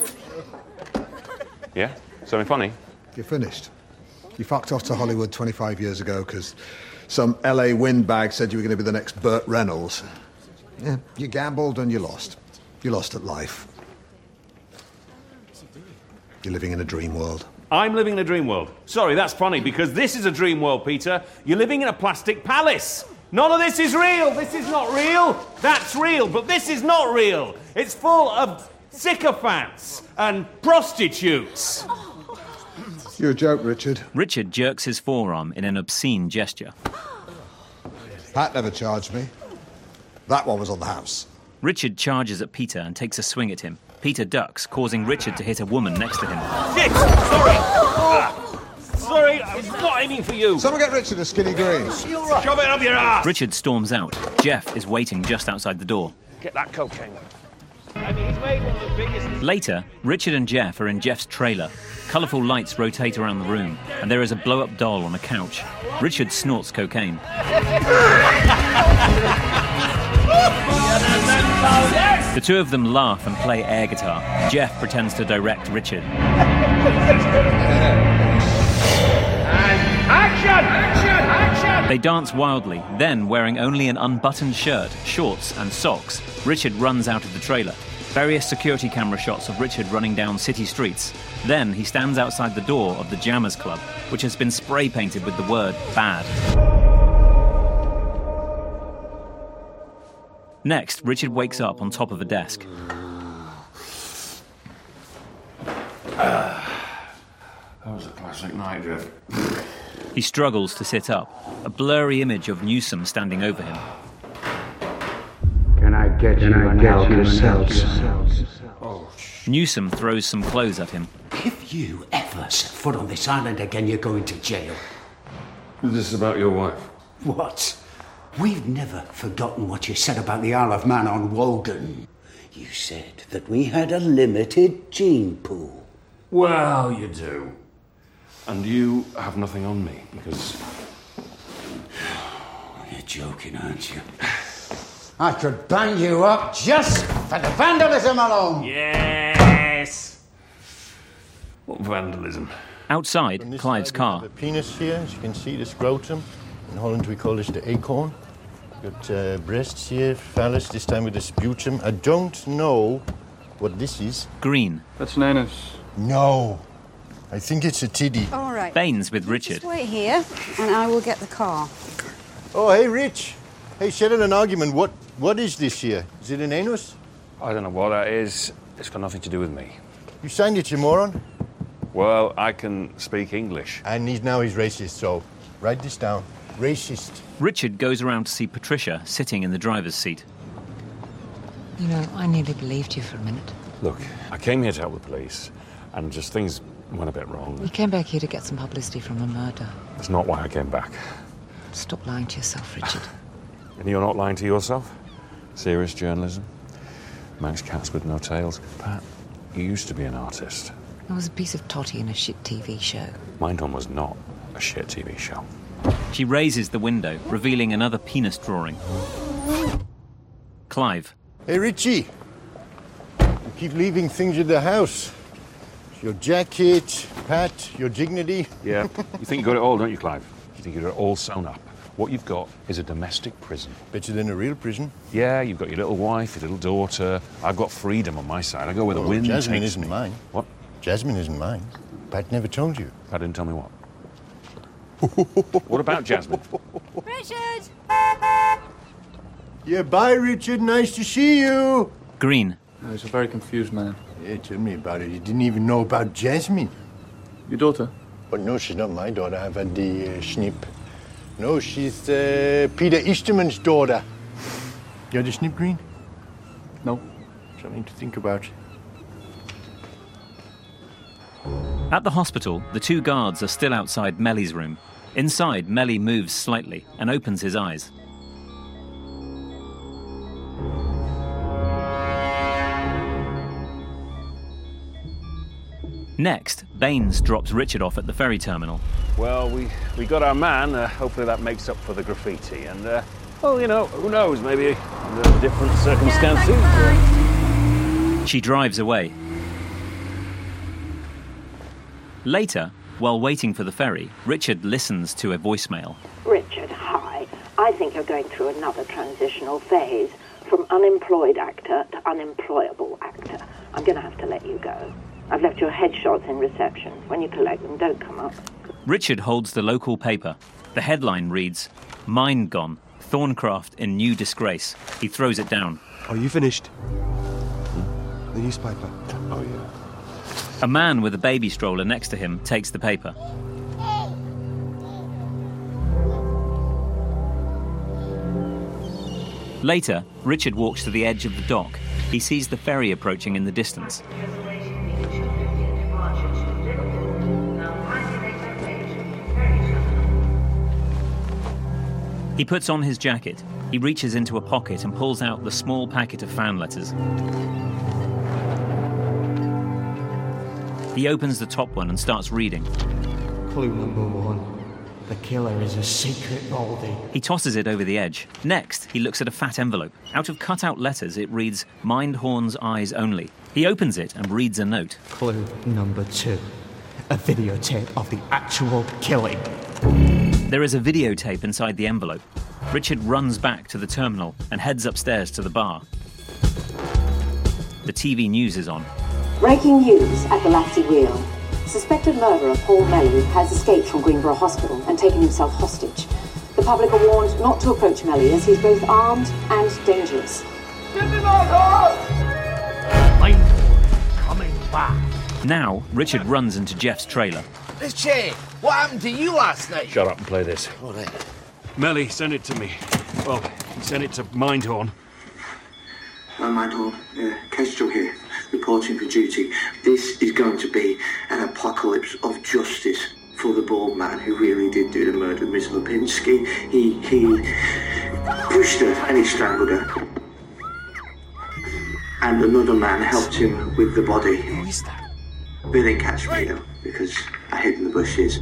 Yeah? Something funny? You're finished. You fucked off to Hollywood 25 years ago because some LA windbag said you were going to be the next Burt Reynolds. Yeah, you gambled and you lost. You lost at life. You're living in a dream world. I'm living in a dream world. Sorry, that's funny, because this is a dream world, Peter. You're living in a plastic palace. None of this is real. This is not real. That's real, but this is not real. It's full of sycophants and prostitutes. You're a joke, Richard. Richard jerks his forearm in an obscene gesture. Pat never charged me. That one was on the house. Richard charges at Peter and takes a swing at him. Peter ducks, causing Richard to hit a woman next to him. Shit! Sorry! Sorry, I was not aiming for you. Someone get Richard a skinny green. Shove it up your ass! Richard storms out. Jeff is waiting just outside the door. Get that cocaine. I mean, he's made one of the biggest... Later, Richard and Jeff are in Jeff's trailer. Colourful lights rotate around the room, and there is a blow-up doll on a couch. Richard snorts cocaine. The two of them laugh and play air guitar. Jeff pretends to direct Richard. Action! They dance wildly, then, wearing only an unbuttoned shirt, shorts and socks, Richard runs out of the trailer. Various security camera shots of Richard running down city streets. Then he stands outside the door of the Jammers Club, which has been spray painted with the word bad. Next, Richard wakes up on top of a desk. That was a classic night, Jeff. He struggles to sit up, a blurry image of Newsom standing over him. Can I get you an Alka-Seltzer? Oh, Newsom throws some clothes at him. If you ever set foot on this island again, you're going to jail. This is about your wife. What? We've never forgotten what you said about the Isle of Man on Wogan. You said that we had a limited gene pool. Well, you do. And you have nothing on me, because... You're joking, aren't you? I could bang you up just for the vandalism alone. Yes! What vandalism? Outside, Clive's car. The penis here, as you can see, the scrotum. In Holland, we call this the acorn. Got breasts here, phallus, this time with the sputum. I don't know what this is. Green. That's an anus. No. I think it's a titty. All right. Baines with Richard. Just wait here, and I will get the car. Oh, hey, Rich. Hey, settle an argument. What is this here? Is it an anus? I don't know what that is. It's got nothing to do with me. You signed it, you moron. Well, I can speak English. And he's racist, so write this down. Racist. Richard goes around to see Patricia sitting in the driver's seat. You know, I nearly believed you for a minute. Look, I came here to help the police, and just things went a bit wrong. You came back here to get some publicity from a murder. That's not why I came back. Stop lying to yourself, Richard. And you're not lying to yourself? Serious journalism? Manx cats with no tails? Pat, you used to be an artist. I was a piece of totty in a shit TV show. Mindhorn was not a shit TV show. She raises the window, revealing another penis drawing. Clive. Hey, Richie. You keep leaving things at the house. Your jacket, Pat, your dignity. Yeah, you think you got it all, don't you, Clive? You think you got it all sewn up. What you've got is a domestic prison. Better than a real prison. Yeah, you've got your little wife, your little daughter. I've got freedom on my side. I go where the wind Jasmine takes isn't me. mine. What? Jasmine isn't mine. Pat never told you. Pat didn't tell me what. What about Jasmine? Richard! Yeah, bye, Richard. Nice to see you. Green. He's a very confused man. Yeah, tell me about it. You didn't even know about Jasmine. Your daughter? Oh, no, she's not my daughter. I've had the snip. No, she's Peter Easterman's daughter. You had the snip, Green? No. Something to think about. At the hospital, the two guards are still outside Melly's room. Inside, Melly moves slightly and opens his eyes. Next, Baines drops Richard off at the ferry terminal. Well, we got our man. Hopefully that makes up for the graffiti. And, well, you know, who knows? Maybe under different circumstances. She drives away. Later, while waiting for the ferry, Richard listens to a voicemail. Richard, hi. I think you're going through another transitional phase. From unemployed actor to unemployable actor. I'm going to have to let you go. I've left your headshots in reception. When you collect them, don't come up. Richard holds the local paper. The headline reads, "Mind Gone, Thorncraft in New Disgrace." He throws it down. Are you finished? The newspaper. Oh, yeah. A man with a baby stroller next to him takes the paper. Later, Richard walks to the edge of the dock. He sees the ferry approaching in the distance. He puts on his jacket. He reaches into a pocket and pulls out the small packet of fan letters. He opens the top one and starts reading. Clue number 1. The killer is a secret Baldy. He tosses it over the edge. Next, he looks at a fat envelope. Out of cut-out letters, it reads, "Mindhorn's eyes only." He opens it and reads a note. Clue number 2. A videotape of the actual killing. There is a videotape inside the envelope. Richard runs back to the terminal and heads upstairs to the bar. The TV news is on. Breaking news at the Lassie Wheel. Suspected murderer Paul Melly has escaped from Greenborough Hospital and taken himself hostage. The public are warned not to approach Melly as he's both armed and dangerous. Get him out! Coming back. Now, Richard runs into Jeff's trailer. Richie, what happened to you last night? Shut up and play this. All right. Melly sent it to me. Well, he sent it to Mindhorn. Mindhorn, Kestrel here. reporting for duty. This is going to be an apocalypse of justice for the bald man who really did do the murder of Miss Lipinski. He pushed her and he strangled her. And another man helped him with the body. Who is that? They didn't catch me though, because I hid in the bushes.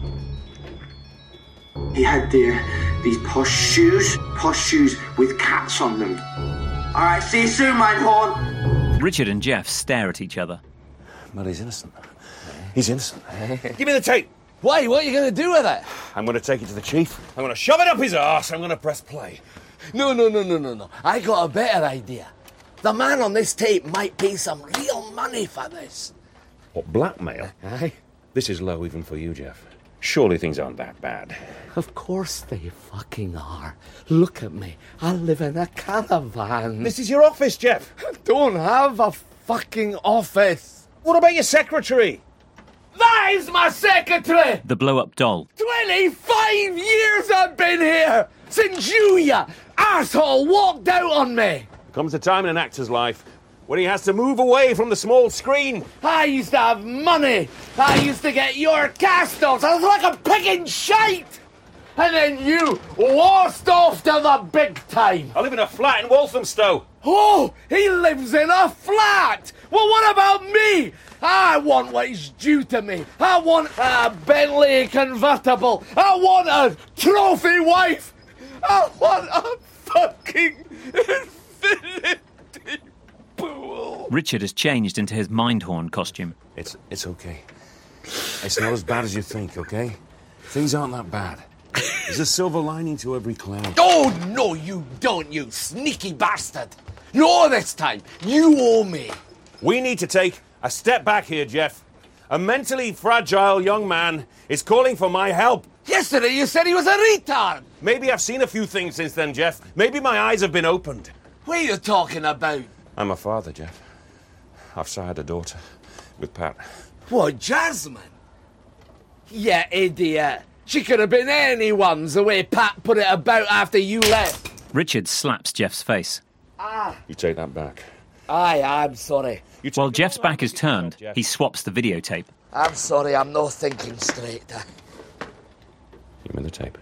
He had these posh shoes with cats on them. All right, see you soon, Mindhorn. Richard and Jeff stare at each other. Murray's innocent. He's innocent. Give me the tape. Why? What are you going to do with it? I'm going to take it to the chief. I'm going to shove it up his arse. I'm going to press play. No. I got a better idea. The man on this tape might pay some real money for this. What, blackmail? Aye. This is low even for you, Jeff. Surely things aren't that bad. Of course they fucking are. Look at me. I live in a caravan. This is your office, Jeff. I don't have a fucking office. What about your secretary? That is my secretary! The blow-up doll. 25 years I've been here! Since you asshole, walked out on me! Comes a time in an actor's life when he has to move away from the small screen. I used to have money. I used to get your cast-offs. I was like a pig in shite. And then you lost off to the big time. I live in a flat in Walthamstow. Oh, he lives in a flat. Well, what about me? I want what is due to me. I want a Bentley convertible. I want a trophy wife. I want a fucking infinity pool. Richard has changed into his Mindhorn costume. It's okay. It's not as bad as you think, okay? Things aren't that bad. There's a silver lining to every cloud. Oh, no, you don't, you sneaky bastard. No, this time. You owe me. We need to take a step back here, Jeff. A mentally fragile young man is calling for my help. Yesterday you said he was a retard. Maybe I've seen a few things since then, Jeff. Maybe my eyes have been opened. What are you talking about? I'm a father, Jeff. I've sired a daughter with Pat. What, Jasmine? Yeah, idiot. She could have been anyone's, the way Pat put it about after you left. Richard slaps Jeff's face. You take that back. Aye, I'm sorry. While Jeff's back is turned, he swaps the videotape. I'm sorry, I'm not thinking straight. Give me the tape.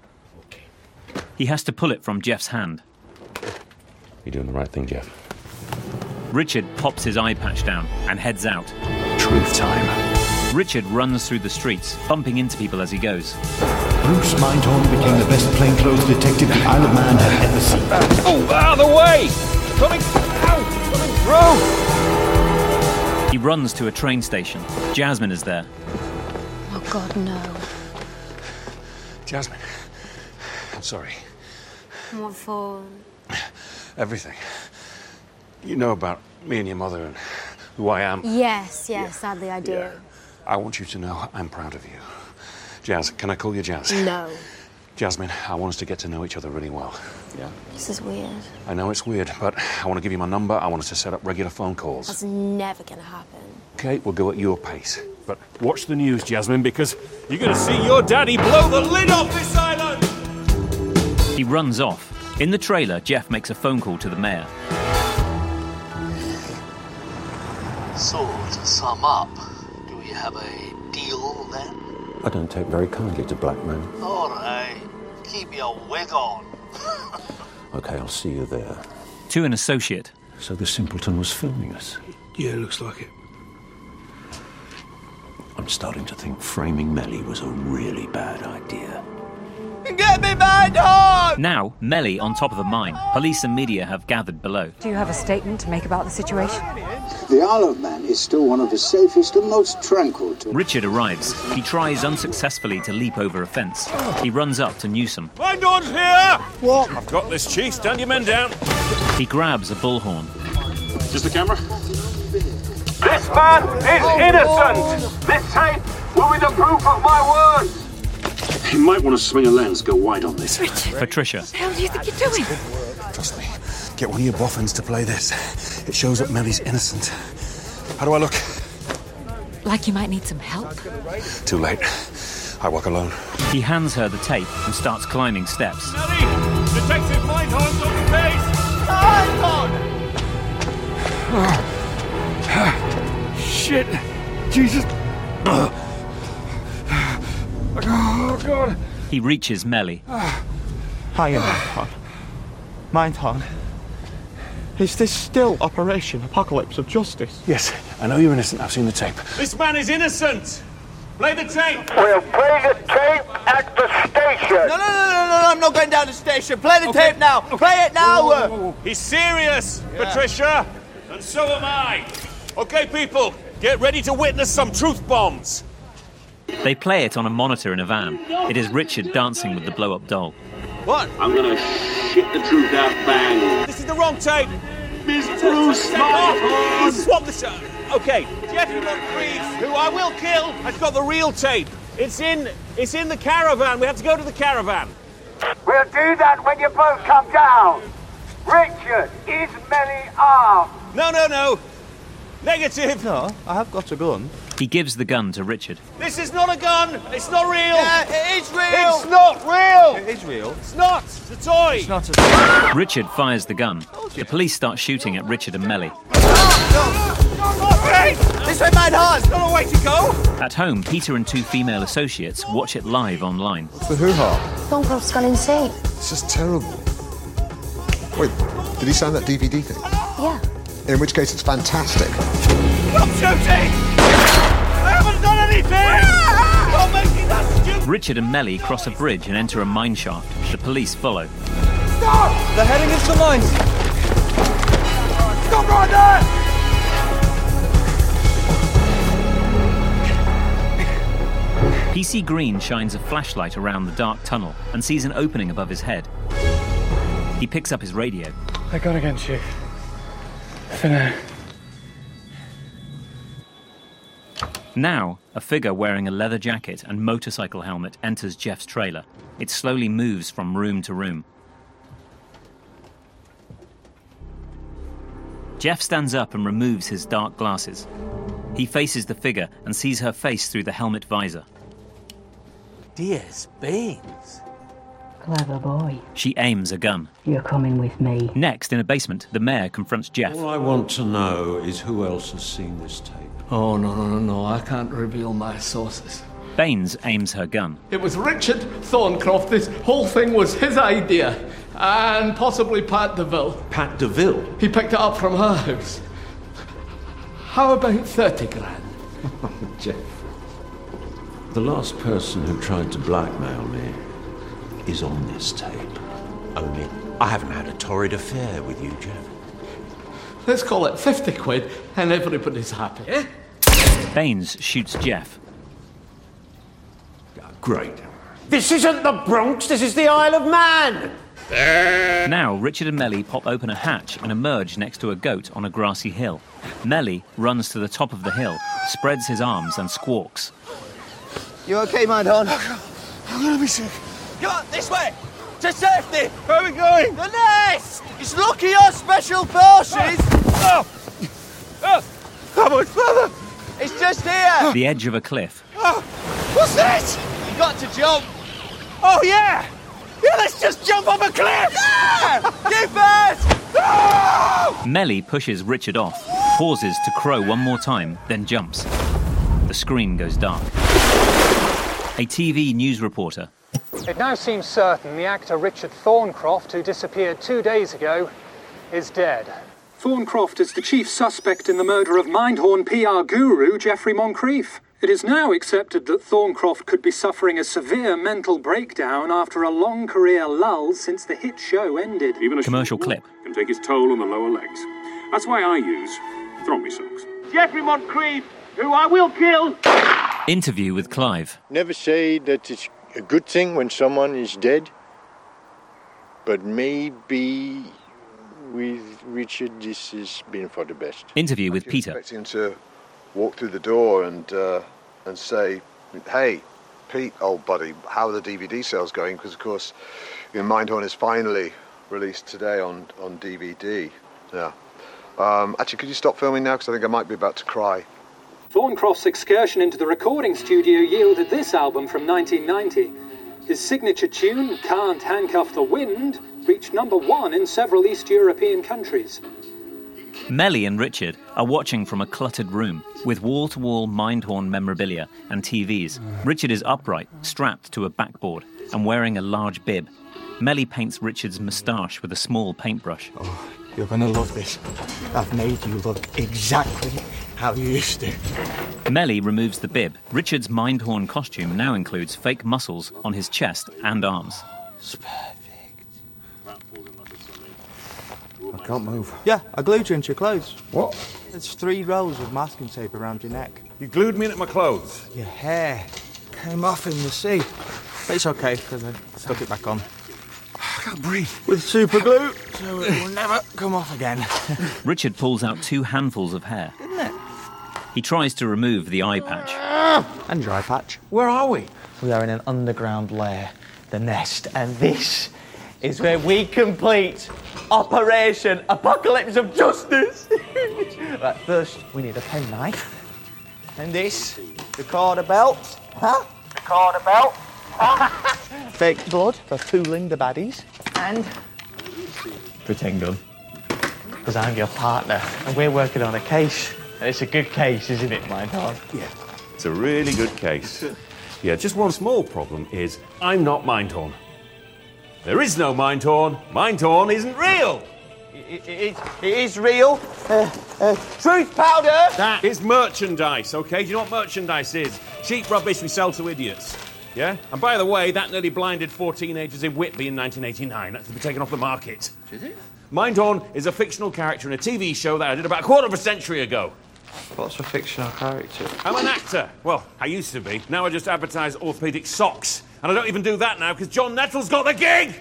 He has to pull it from Jeff's hand. You're doing the right thing, Jeff. Richard pops his eye patch down and heads out. Truth time. Richard runs through the streets, bumping into people as he goes. Bruce Mindhorn became the best plainclothes detective the Isle of Man had ever seen. Oh, out of the way! Coming through! He runs to a train station. Jasmine is there. Oh, God, no. Jasmine, I'm sorry. What for? Everything. You know about me and your mother and who I am. Yes, sadly I do. Yeah. I want you to know I'm proud of you. Jazz, can I call you Jazz? No. Jasmine, I want us to get to know each other really well. Yeah? This is weird. I know it's weird, but I want to give you my number. I want us to set up regular phone calls. That's never going to happen. Okay, we'll go at your pace. But watch the news, Jasmine, because you're going to see your daddy blow the lid off this island! He runs off. In the trailer, Jeff makes a phone call to the mayor. So, to sum up, do we have a deal then? I don't take very kindly to black men. All right, keep your wig on. Okay, I'll see you there. To an associate. So the simpleton was filming us? Yeah, looks like it. I'm starting to think framing Melly was a really bad idea. Get me Mindhorn! Now, Melly on top of the mine. Police and media have gathered below. Do you have a statement to make about the situation? The Isle of Man is still one of the safest and most tranquil. Richard arrives. He tries unsuccessfully to leap over a fence. He runs up to Newsom. Mindhorn's here! What? I've got this, Chief. Stand your men down. He grabs a bullhorn. Just the camera? This man is innocent! This tape will be the proof of my words! You might want to swing a lens, go wide on this. Richard. Patricia. What the hell do you think you're doing? Trust me. Get one of your boffins to play this. It shows that Melly's innocent. How do I look? Like you might need some help. Too late. I walk alone. He hands her the tape and starts climbing steps. Melly! Detective Mindhorn's on the case! Mindhorn! shit. Jesus. Oh, God. He reaches Melly. Hiya, Mindhorn. Is this still Operation Apocalypse of Justice? Yes, I know you're innocent. I've seen the tape. This man is innocent. Play the tape. We'll play the tape at the station. No, I'm not going down the station. Play the tape now. Play it now. He's serious, Patricia. And so am I. Okay, people, get ready to witness some truth bombs. They play it on a monitor in a van. It is Richard dancing with the blow-up doll. What? I'm gonna shit the truth out, bang. This is the wrong tape. Miss Bruce, my Swap this up. Okay, Jeffrey Moncrief, who I will kill, has got the real tape. It's in the caravan. We have to go to the caravan. We'll do that when you both come down. Richard, is Melly armed? No. Negative. No, I have got a gun. He gives the gun to Richard. This is not a gun. It's not real. Yeah, it is real. It's not real. It is real. It's not. It's a toy. It's not a toy. Richard fires the gun. The police start shooting at Richard and Melly. This way, Mindhorn. There's no way to go. At home, Peter and two female associates watch it live online. What's the hoo-ha? Thorncroft's gone insane. It's just terrible. Wait, did he sign that DVD thing? Yeah. In which case, it's fantastic. Stop shooting! I haven't done anything! Stop making that stupid... Richard and Melly cross a bridge and enter a mine shaft. The police follow. Stop! They're heading into the mines. Stop right there! PC Green shines a flashlight around the dark tunnel and sees an opening above his head. He picks up his radio. They're gone again, Chief. For now. Now, a figure wearing a leather jacket and motorcycle helmet enters Jeff's trailer. It slowly moves from room to room. Jeff stands up and removes his dark glasses. He faces the figure and sees her face through the helmet visor. Dear Baines. Clever boy. She aims a gun. You're coming with me. Next, in a basement, the mayor confronts Jeff. All I want to know is who else has seen this tape. Oh, no. I can't reveal my sources. Baines aims her gun. It was Richard Thorncroft. This whole thing was his idea. And possibly Pat DeVille. Pat DeVille? He picked it up from her house. How about 30 grand? Jeff. The last person who tried to blackmail me is on this tape. Only I haven't had a torrid affair with you, Jeff. Let's call it 50 quid and everybody's happy, eh? Baines shoots Jeff. Great. This isn't the Bronx, this is the Isle of Man! Now, Richard and Melly pop open a hatch and emerge next to a goat on a grassy hill. Melly runs to the top of the hill, spreads his arms and squawks. You okay, Mindhorn? I'm gonna be sick. Come on, this way! To safety! Where are we going? The nest! It's lucky your special forces! How much further? It's just here! The edge of a cliff. What's this? You got to jump! Oh, yeah! Yeah, let's just jump off a cliff! Yeah! Give us! Melly pushes Richard off, pauses to crow one more time, then jumps. The screen goes dark. A TV news reporter. It now seems certain the actor Richard Thorncroft, who disappeared 2 days ago, is dead. Thorncroft is the chief suspect in the murder of Mindhorn PR guru Jeffrey Moncrief. It is now accepted that Thorncroft could be suffering a severe mental breakdown after a long career lull since the hit show ended. Even a commercial clip can take its toll on the lower legs. That's why I use Thrombie socks. Jeffrey Moncrief, who I will kill! Interview with Clive. Never say that it's a good thing when someone is dead, but maybe with Richard this has been for the best. Interview with Peter. I expect him to walk through the door and say, "Hey, Pete, old buddy, how are the DVD sales going?" Because of course, Mindhorn is finally released today on DVD. Yeah. Actually, could you stop filming now? Because I think I might be about to cry. Thorncroft's excursion into the recording studio yielded this album from 1990. His signature tune, Can't Handcuff the Wind, reached #1 in several East European countries. Melly and Richard are watching from a cluttered room with wall-to-wall Mindhorn memorabilia and TVs. Richard is upright, strapped to a backboard, and wearing a large bib. Melly paints Richard's moustache with a small paintbrush. Oh, you're gonna love this. I've made you look exactly how you used to. Melly removes the bib. Richard's Mindhorn costume now includes fake muscles on his chest and arms. It's perfect. I can't move. Yeah, I glued you into your clothes. What? There's 3 rolls of masking tape around your neck. You glued me into my clothes? Your hair came off in the sea. But it's okay, because I stuck it back on. I can't breathe. With super glue, so it will never come off again. Richard pulls out 2 handfuls of hair. Isn't it? He tries to remove the eye patch. And your eye patch. Where are we? We are in an underground lair, the Nest, and this is where we complete Operation Apocalypse of Justice. Right, first, we need a penknife. And this, recorder belt. Huh? Recorder belt. Fake blood for fooling the baddies. And pretend gun. Because I'm your partner, and we're working on a case. And it's a good case, isn't it, Mindhorn? Yeah, it's a really good case. Yeah, just one small problem is I'm not Mindhorn. There is no Mindhorn. Mindhorn isn't real. It is real. Truth powder! That is merchandise, OK? Do you know what merchandise is? Cheap rubbish we sell to idiots. Yeah? And by the way, that nearly blinded 4 teenagers in Whitby in 1989. That's to be taken off the market. Is it? Mindhorn is a fictional character in a TV show that I did about a quarter of a century ago. What's a fictional character? I'm an actor. Well, I used to be. Now I just advertise orthopaedic socks. And I don't even do that now because John Nettle's got the gig!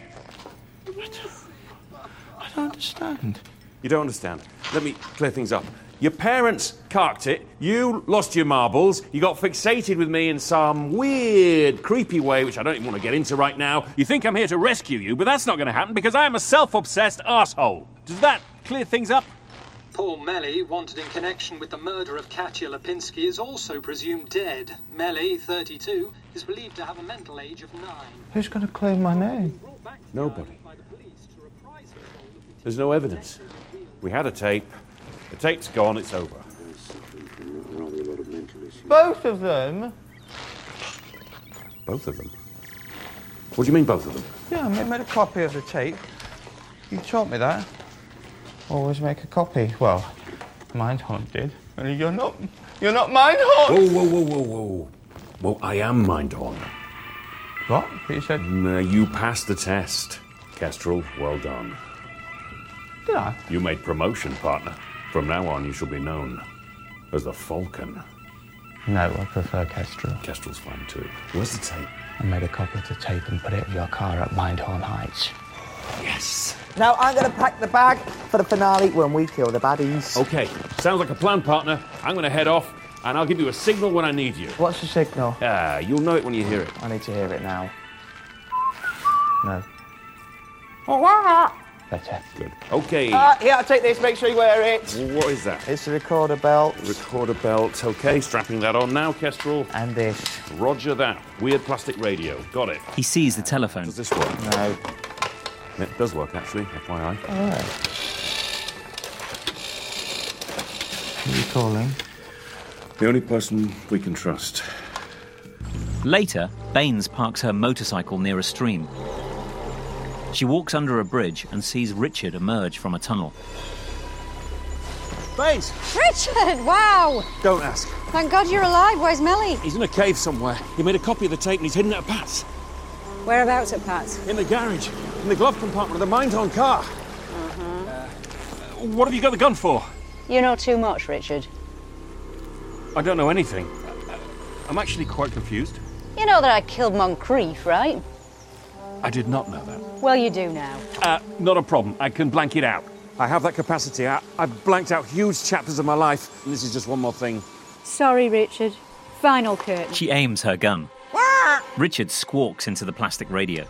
I don't understand. You don't understand. Let me clear things up. Your parents carked it, you lost your marbles, you got fixated with me in some weird, creepy way, which I don't even want to get into right now. You think I'm here to rescue you, but that's not going to happen because I am a self-obsessed arsehole. Does that clear things up? Paul Melly, wanted in connection with the murder of Katya Lipinski, is also presumed dead. Melly, 32, is believed to have a mental age of 9. Who's going to claim my name? Nobody. There's no evidence. We had a tape. The tape's gone, it's over. Both of them? Both of them? What do you mean, both of them? Yeah, I made a copy of the tape. You taught me that. Always make a copy. Well, Mindhorn did. And you're not Mindhorn! Whoa, whoa, whoa, whoa, whoa. Well, I am Mindhorn. What? But you said... you passed the test. Kestrel, well done. Did I? You made promotion, partner. From now on, you shall be known as the Falcon. No, I prefer Kestrel. Kestrel's fine, too. Where's the tape? I made a copy of the tape and put it in your car at Mindhorn Heights. Yes. Now I'm going to pack the bag for the finale when we kill the baddies. OK. Sounds like a plan, partner. I'm going to head off, and I'll give you a signal when I need you. What's the signal? You'll know it when you hear it. I need to hear it now. No. Better. Good. OK. Here, I'll take this. Make sure you wear it. What is that? It's the recorder belt. Recorder belt. OK, strapping that on now, Kestrel. And this. Roger that. Weird plastic radio. Got it. He sees the telephone. Does this work? No. It does work, actually, FYI. All right. Who are you calling? The only person we can trust. Later, Baines parks her motorcycle near a stream. She walks under a bridge and sees Richard emerge from a tunnel. Baines! Richard, wow! Don't ask. Thank God you're alive. Where's Melly? He's in a cave somewhere. He made a copy of the tape and he's hidden it at Pat's. Whereabouts at Pat's? In the garage. In the glove compartment of the Mindhorn car. What have you got the gun for? You know too much, Richard. I don't know anything. I'm actually quite confused. You know that I killed Moncrief, right? I did not know that. Well, you do now. Not a problem. I can blank it out. I have that capacity. I've blanked out huge chapters of my life, and this is just one more thing. Sorry, Richard. Final curtain. She aims her gun. Richard squawks into the plastic radio.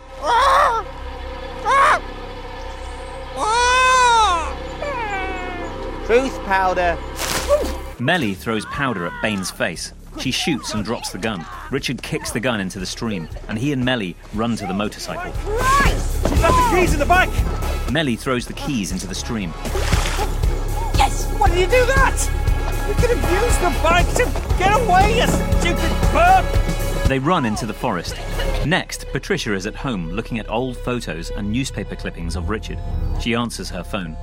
Truth powder. Melly throws powder at Baines' face. She shoots and drops the gun. Richard kicks the gun into the stream, and he and Melly run to the motorcycle. She's left the keys in the back! Melly throws the keys into the stream. Yes! Why did you do that? You could have used the bike to get away, you stupid bird! They run into the forest. Next, Patricia is at home looking at old photos and newspaper clippings of Richard. She answers her phone.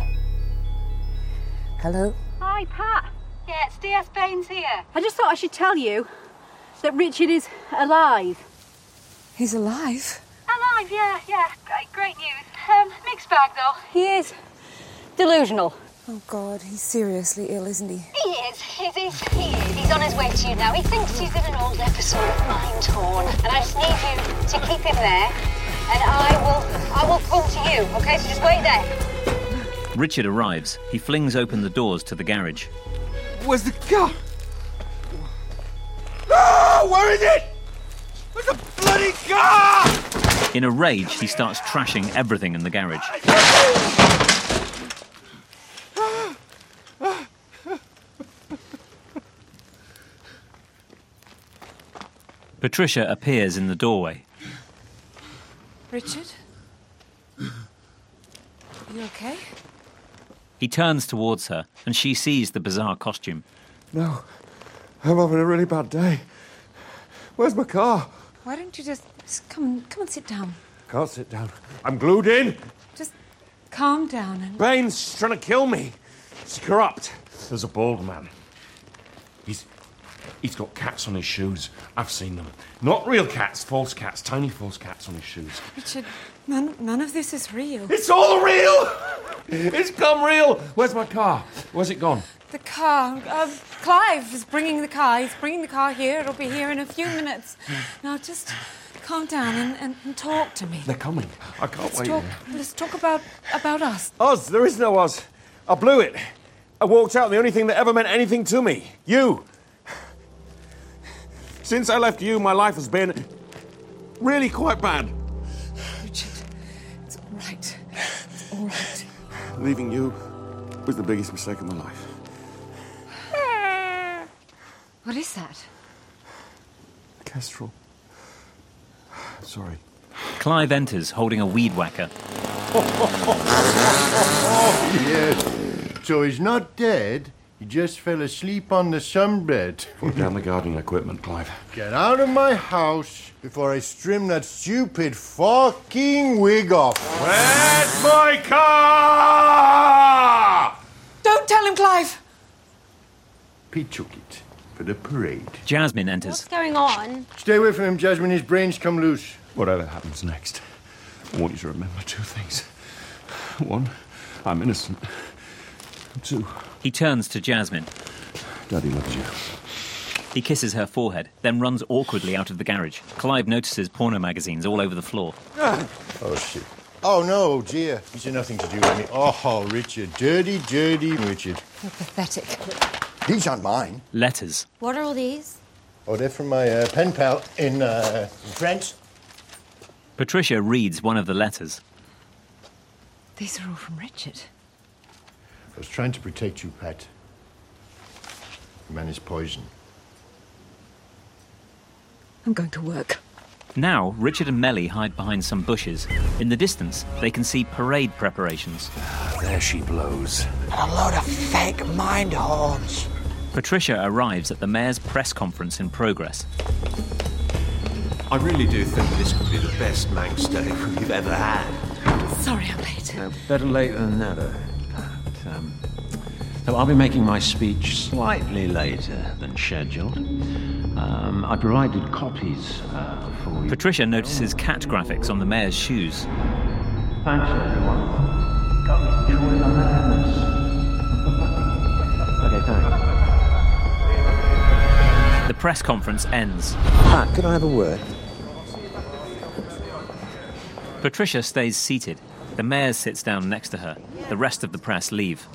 Hello? Hi, Pat. Yeah, it's DS Baines here. I just thought I should tell you that Richard is alive. He's alive? Alive, yeah. Great news. Mixed bag, though. He is delusional. Oh, God, he's seriously ill, isn't he? He is. He's on his way to you now. He thinks he's in an old episode of Mindhorn. And I just need you to keep him there. And I will come to you, okay? So just wait there. Richard arrives. He flings open the doors to the garage. Where's the car? Oh, where is it? Where's the bloody car? In a rage, he starts trashing everything in the garage. Patricia appears in the doorway. Richard? Are you okay? He turns towards her, and she sees the bizarre costume. No, I'm having a really bad day. Where's my car? Why don't you just come and sit down? Can't sit down. I'm glued in. Just calm down and... Baines trying to kill me. He's corrupt. There's a bald man. He's got cats on his shoes. I've seen them. Not real cats, false cats, tiny false cats on his shoes. Richard, none of this is real. It's all real! It's come real! Where's my car? Where's it gone? The car. Clive is bringing the car. He's bringing the car here. It'll be here in a few minutes. Now, just calm down and talk to me. They're coming. I can't wait. Let's talk about us. Us? There is no us. I blew it. I walked out, and the only thing that ever meant anything to me. You. Since I left you, my life has been really quite bad. Richard, it's all right. It's all right. Leaving you was the biggest mistake of my life. What is that? Kestrel. Sorry. Clive enters, holding a weed whacker. Oh, yes. So he's not dead. He just fell asleep on the sunbed. Put down the gardening equipment, Clive. Get out of my house before I trim that stupid fucking wig off. Where's my car? Don't tell him, Clive! Pete took it for the parade. Jasmine enters. What's going on? Stay away from him, Jasmine. His brains come loose. Whatever happens next, I want you to remember two things. One, I'm innocent. Two, he turns to Jasmine. Daddy loves you. He kisses her forehead, then runs awkwardly out of the garage. Clive notices porno magazines all over the floor. Oh, shit. Oh, no, dear. These are nothing to do with me. Oh, Richard. Dirty, dirty Richard. You're pathetic. These aren't mine. Letters. What are all these? Oh, they're from my pen pal in France. Patricia reads one of the letters. These are all from Richard. I was trying to protect you, Pat. The man is poison. I'm going to work. Now, Richard and Melly hide behind some bushes. In the distance, they can see parade preparations. There she blows. And a load of fake Mindhorns. Patricia arrives at the mayor's press conference in progress. I really do think this could be the best Manx day we've ever had. Sorry I'm late. Better late than never. So I'll be making my speech slightly later than scheduled. I provided copies for you. Patricia notices cat graphics on the mayor's shoes. Thanks, everyone. Come enjoy the madness. Okay, thanks. The press conference ends. Pat, could I have a word? Patricia stays seated. The mayor sits down next to her. The rest of the press leave.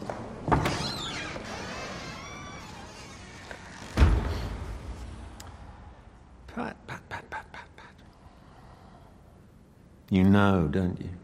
Pat. You know, don't you?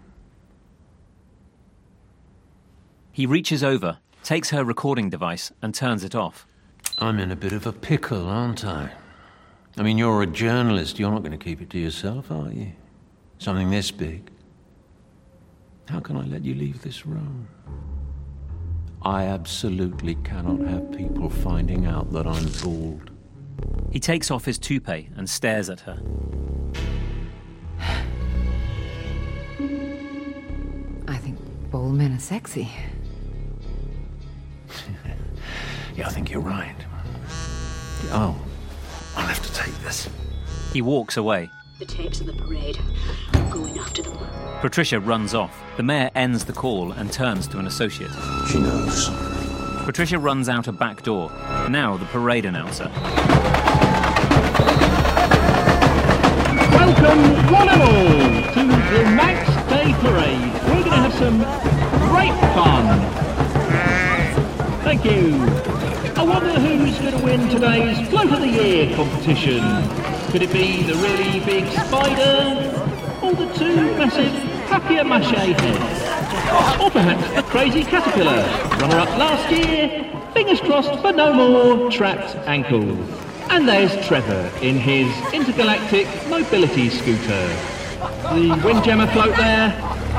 He reaches over, takes her recording device, and turns it off. I'm in a bit of a pickle, aren't I? I mean, you're a journalist. You're not going to keep it to yourself, are you? Something this big. How can I let you leave this room? I absolutely cannot have people finding out that I'm bald. He takes off his toupee and stares at her. I think bald men are sexy. Yeah, I think you're right. Oh, I'll have to take this. He walks away. The tapes of the parade. I'm going after them. Patricia runs off. The mayor ends the call and turns to an associate. She knows. Patricia runs out a back door. Now the parade announcer. Welcome, one and all, to the Max Day Parade. We're going to have some great fun. Thank you. I wonder who's going to win today's Float of the Year competition. Could it be the really big spider, or the two massive papier-mâché heads? Or perhaps the crazy caterpillar, runner-up last year, fingers crossed for no more trapped ankles. And there's Trevor in his intergalactic mobility scooter. The Windjammer float there,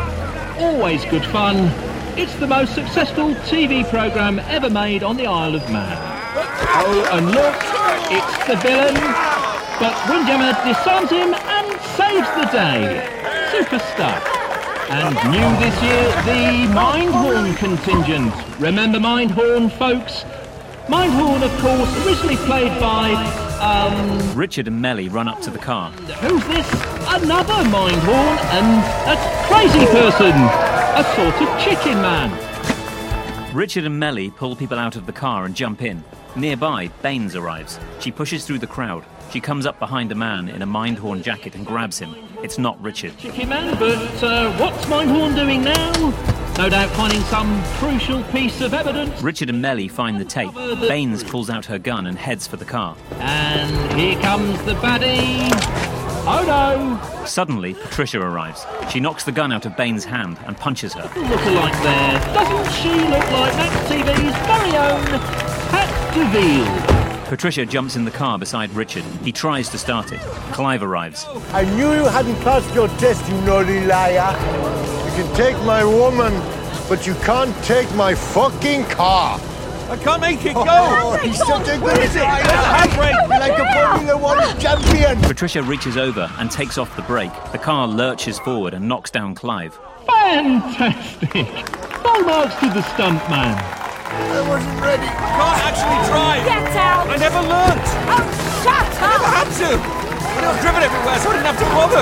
always good fun. It's the most successful TV programme ever made on the Isle of Man. Oh, and look, it's the villain, but Windjammer disarms him and saves the day. Super stuff. And new this year, the Mindhorn contingent. Remember Mindhorn, folks? Mindhorn, of course, originally played by, Richard and Melly run up to the car. Who's this? Another Mindhorn and a crazy person. A sort of chicken man. Richard and Melly pull people out of the car and jump in. Nearby, Baines arrives. She pushes through the crowd. She comes up behind a man in a Mindhorn jacket and grabs him. It's not Richard. Chicken man, but what's Mindhorn doing now? No doubt finding some crucial piece of evidence. Richard and Melly find the tape. Baines pulls out her gun and heads for the car. And here comes the baddie. Oh no! Suddenly, Patricia arrives. She knocks the gun out of Baines' hand and punches her. Look-alike there. Doesn't she look like Max TV's very own Pat DeVille? Patricia jumps in the car beside Richard. He tries to start it. Clive arrives. I knew you hadn't passed your test, you naughty liar. You can take my woman, but you can't take my fucking car. I can't make it go! Oh, he's such a good handbrake, like a Formula 1 champion! Patricia reaches over and takes off the brake. The car lurches forward and knocks down Clive. Fantastic! Full marks to the stuntman. I wasn't ready. I can't actually drive! Get out! I never learnt! Oh, shut up! I never had to! I've driven everywhere, so I didn't have to bother!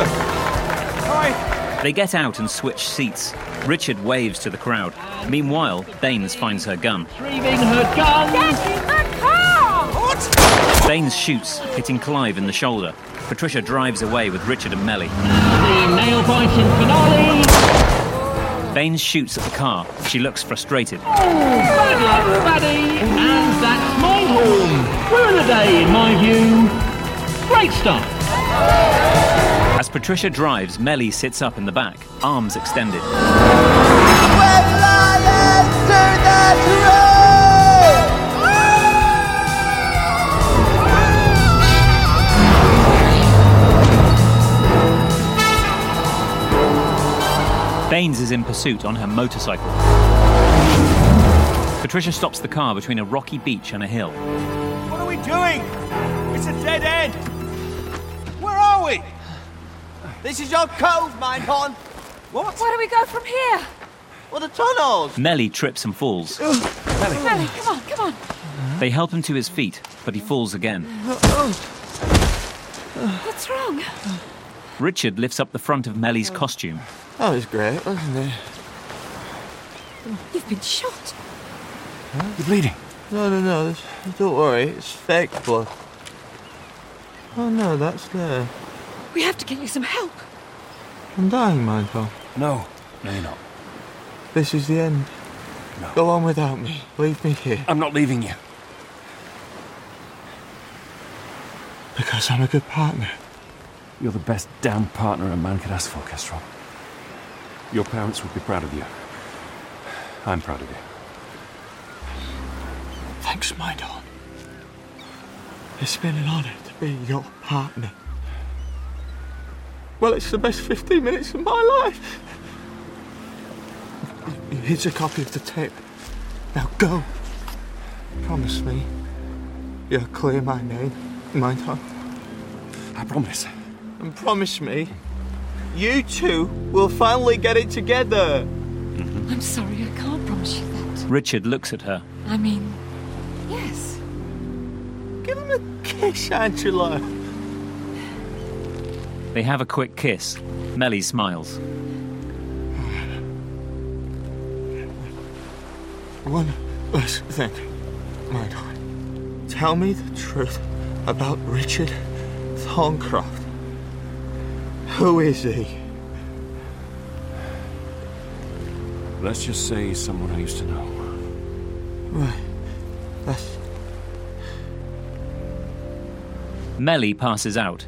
Hi. They get out and switch seats. Richard waves to the crowd. Meanwhile, Baines finds her gun. Retrieving her gun! Get in the car! What? Baines shoots, hitting Clive in the shoulder. Patricia drives away with Richard and Melly. The nail-biting finale! Baines shoots at the car. She looks frustrated. Oh, bad luck, baddie! And that's Mindhorn! Ruin the day, in my view. Great stuff! As Patricia drives, Melly sits up in the back, arms extended. Baines is in pursuit on her motorcycle. Patricia stops the car between a rocky beach and a hill. What are we doing? It's a dead end! Where are we? This is your cove, Mindhorn. What? Where do we go from here? Well, the tunnels. Melly trips and falls. Melly, come on. They help him to his feet, but he falls again. What's wrong? Richard lifts up the front of Melly's costume. That was great, wasn't it? You've been shot. Huh? You're bleeding. No. Don't worry. It's fake blood. Oh, no, that's there. We have to get you some help. I'm dying, Mindhorn. No, you're not. This is the end. No. Go on without me. Leave me here. I'm not leaving you. Because I'm a good partner. You're the best damn partner a man could ask for, Kestrel. Your parents would be proud of you. I'm proud of you. Thanks, Mindhorn. It's been an honour to be your partner. Well, it's the best 15 minutes of my life. Here's a copy of the tape. Now go. Promise me you'll clear my name, Mindhorn. I promise. And promise me you two will finally get it together. I'm sorry, I can't promise you that. Richard looks at her. I mean, yes. Give him a kiss, Angela. They have a quick kiss. Melly smiles. One last thing, Mindhorn. Tell me the truth about Richard Thorncroft. Who is he? Let's just say he's someone I used to know. Right. That's... Melly passes out.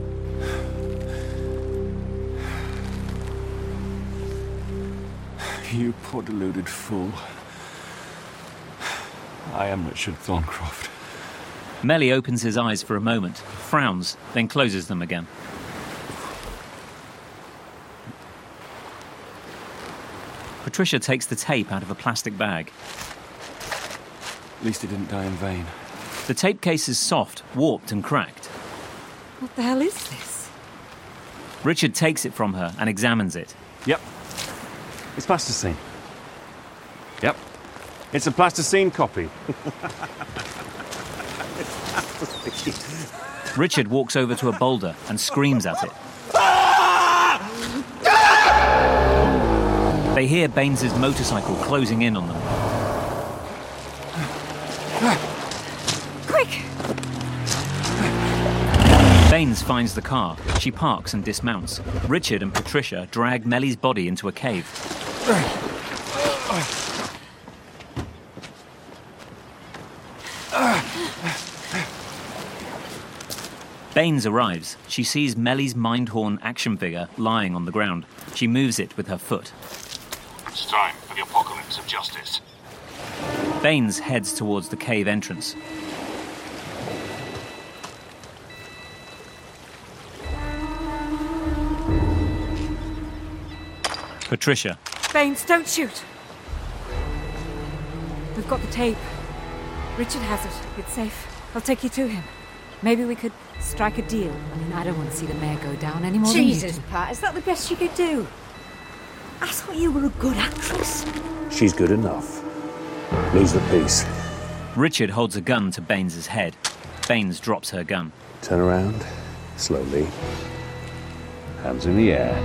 You poor deluded fool. I am Richard Thorncroft. Melly opens his eyes for a moment, frowns, then closes them again. Patricia takes the tape out of a plastic bag. At least he didn't die in vain. The tape case is soft, warped and cracked. What the hell is this? Richard takes it from her and examines it. Yep. It's plasticine. Yep. It's a plasticine copy. Richard walks over to a boulder and screams at it. They hear Baines's motorcycle closing in on them. Quick! Baines finds the car. She parks and dismounts. Richard and Patricia drag Melly's body into a cave. Baines arrives. She sees Melly's Mindhorn action figure lying on the ground. She moves it with her foot. It's time for the apocalypse of justice. Baines heads towards the cave entrance. Patricia. Baines, don't shoot. We've got the tape. Richard has it. It's safe. I'll take you to him. Maybe we could strike a deal. I mean, I don't want to see the mayor go down any more than you Jesus, do. Pat, is that the best you could do? I thought you were a good actress. She's good enough. Lose the peace. Richard holds a gun to Baines's head. Baines drops her gun. Turn around, slowly. Hands in the air.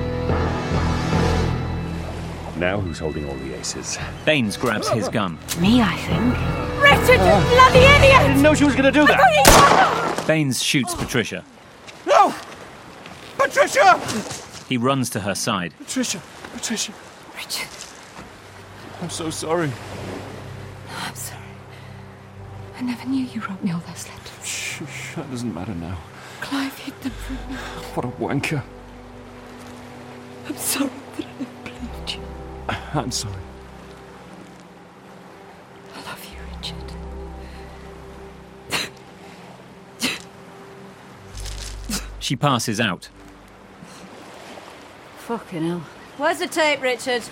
Now who's holding all the aces? Baines grabs his gun. Me, I think. Richard, you bloody idiot! I didn't know she was going to do that! Baines shoots Patricia. No! Patricia! He runs to her side. Patricia! Richard. I'm so sorry. No, I'm sorry. I never knew you wrote me all those letters. Shh, that doesn't matter now. Clive hid them from me. What a wanker. I'm sorry that I never believed you. I'm sorry. I love you, Richard. She passes out. Fucking hell. Where's the tape, Richard?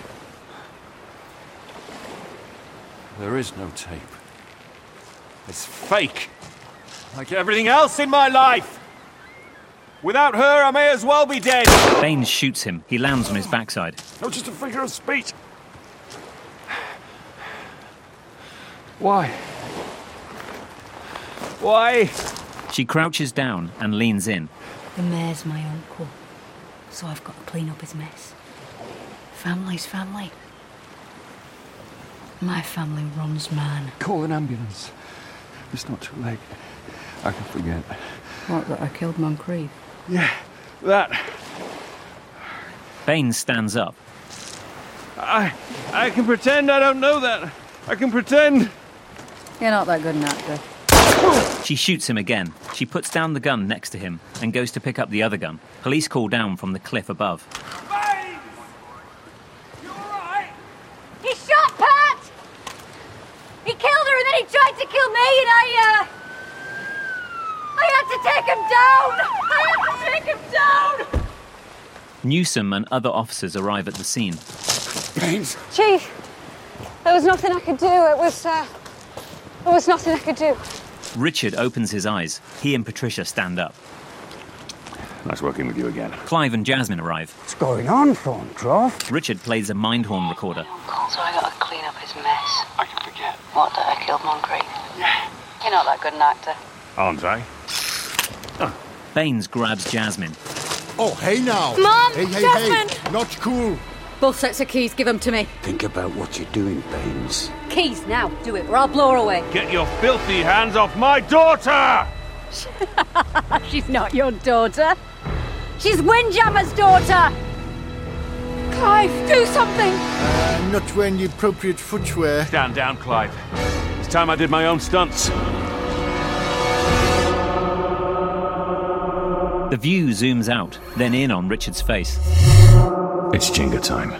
There is no tape. It's fake. Like everything else in my life. Without her, I may as well be dead. Baines shoots him. He lands on his backside. No, just a figure of speech. Why? Why? She crouches down and leans in. The mayor's my uncle, so I've got to clean up his mess. Family's family. My family runs man. Call an ambulance. It's not too late. I can forget. What, that I killed Moncrief? Yeah, that. Baines stands up. I can pretend I don't know that. I can pretend. You're not that good an actor. She shoots him again. She puts down the gun next to him and goes to pick up the other gun. Police call down from the cliff above. Baines! You alright? He shot Pat! He killed her and then he tried to kill me and I had to take him down! I had to take him down! Newsom and other officers arrive at the scene. Baines! Chief! There was nothing I could do. There was nothing I could do. Richard opens his eyes. He and Patricia stand up. Nice working with you again. Clive and Jasmine arrive. What's going on, Thorncroft? Richard plays a mind horn recorder. So I got to clean up his mess. I can forget. What, that I killed Moncrief? Yeah. You're not that good an actor. Aren't I? Baines grabs Jasmine. Oh, hey now. Mum! Hey, Jasmine! hey. Not cool. Both sets of keys, give them to me. Think about what you're doing, Baines. Keys, now, do it, or I'll blow her away. Get your filthy hands off my daughter! She's not your daughter. She's Windjammer's daughter! Clive, do something! Not wearing the appropriate footwear. Stand down, Clive. It's time I did my own stunts. The view zooms out, then in on Richard's face. It's Jenga time.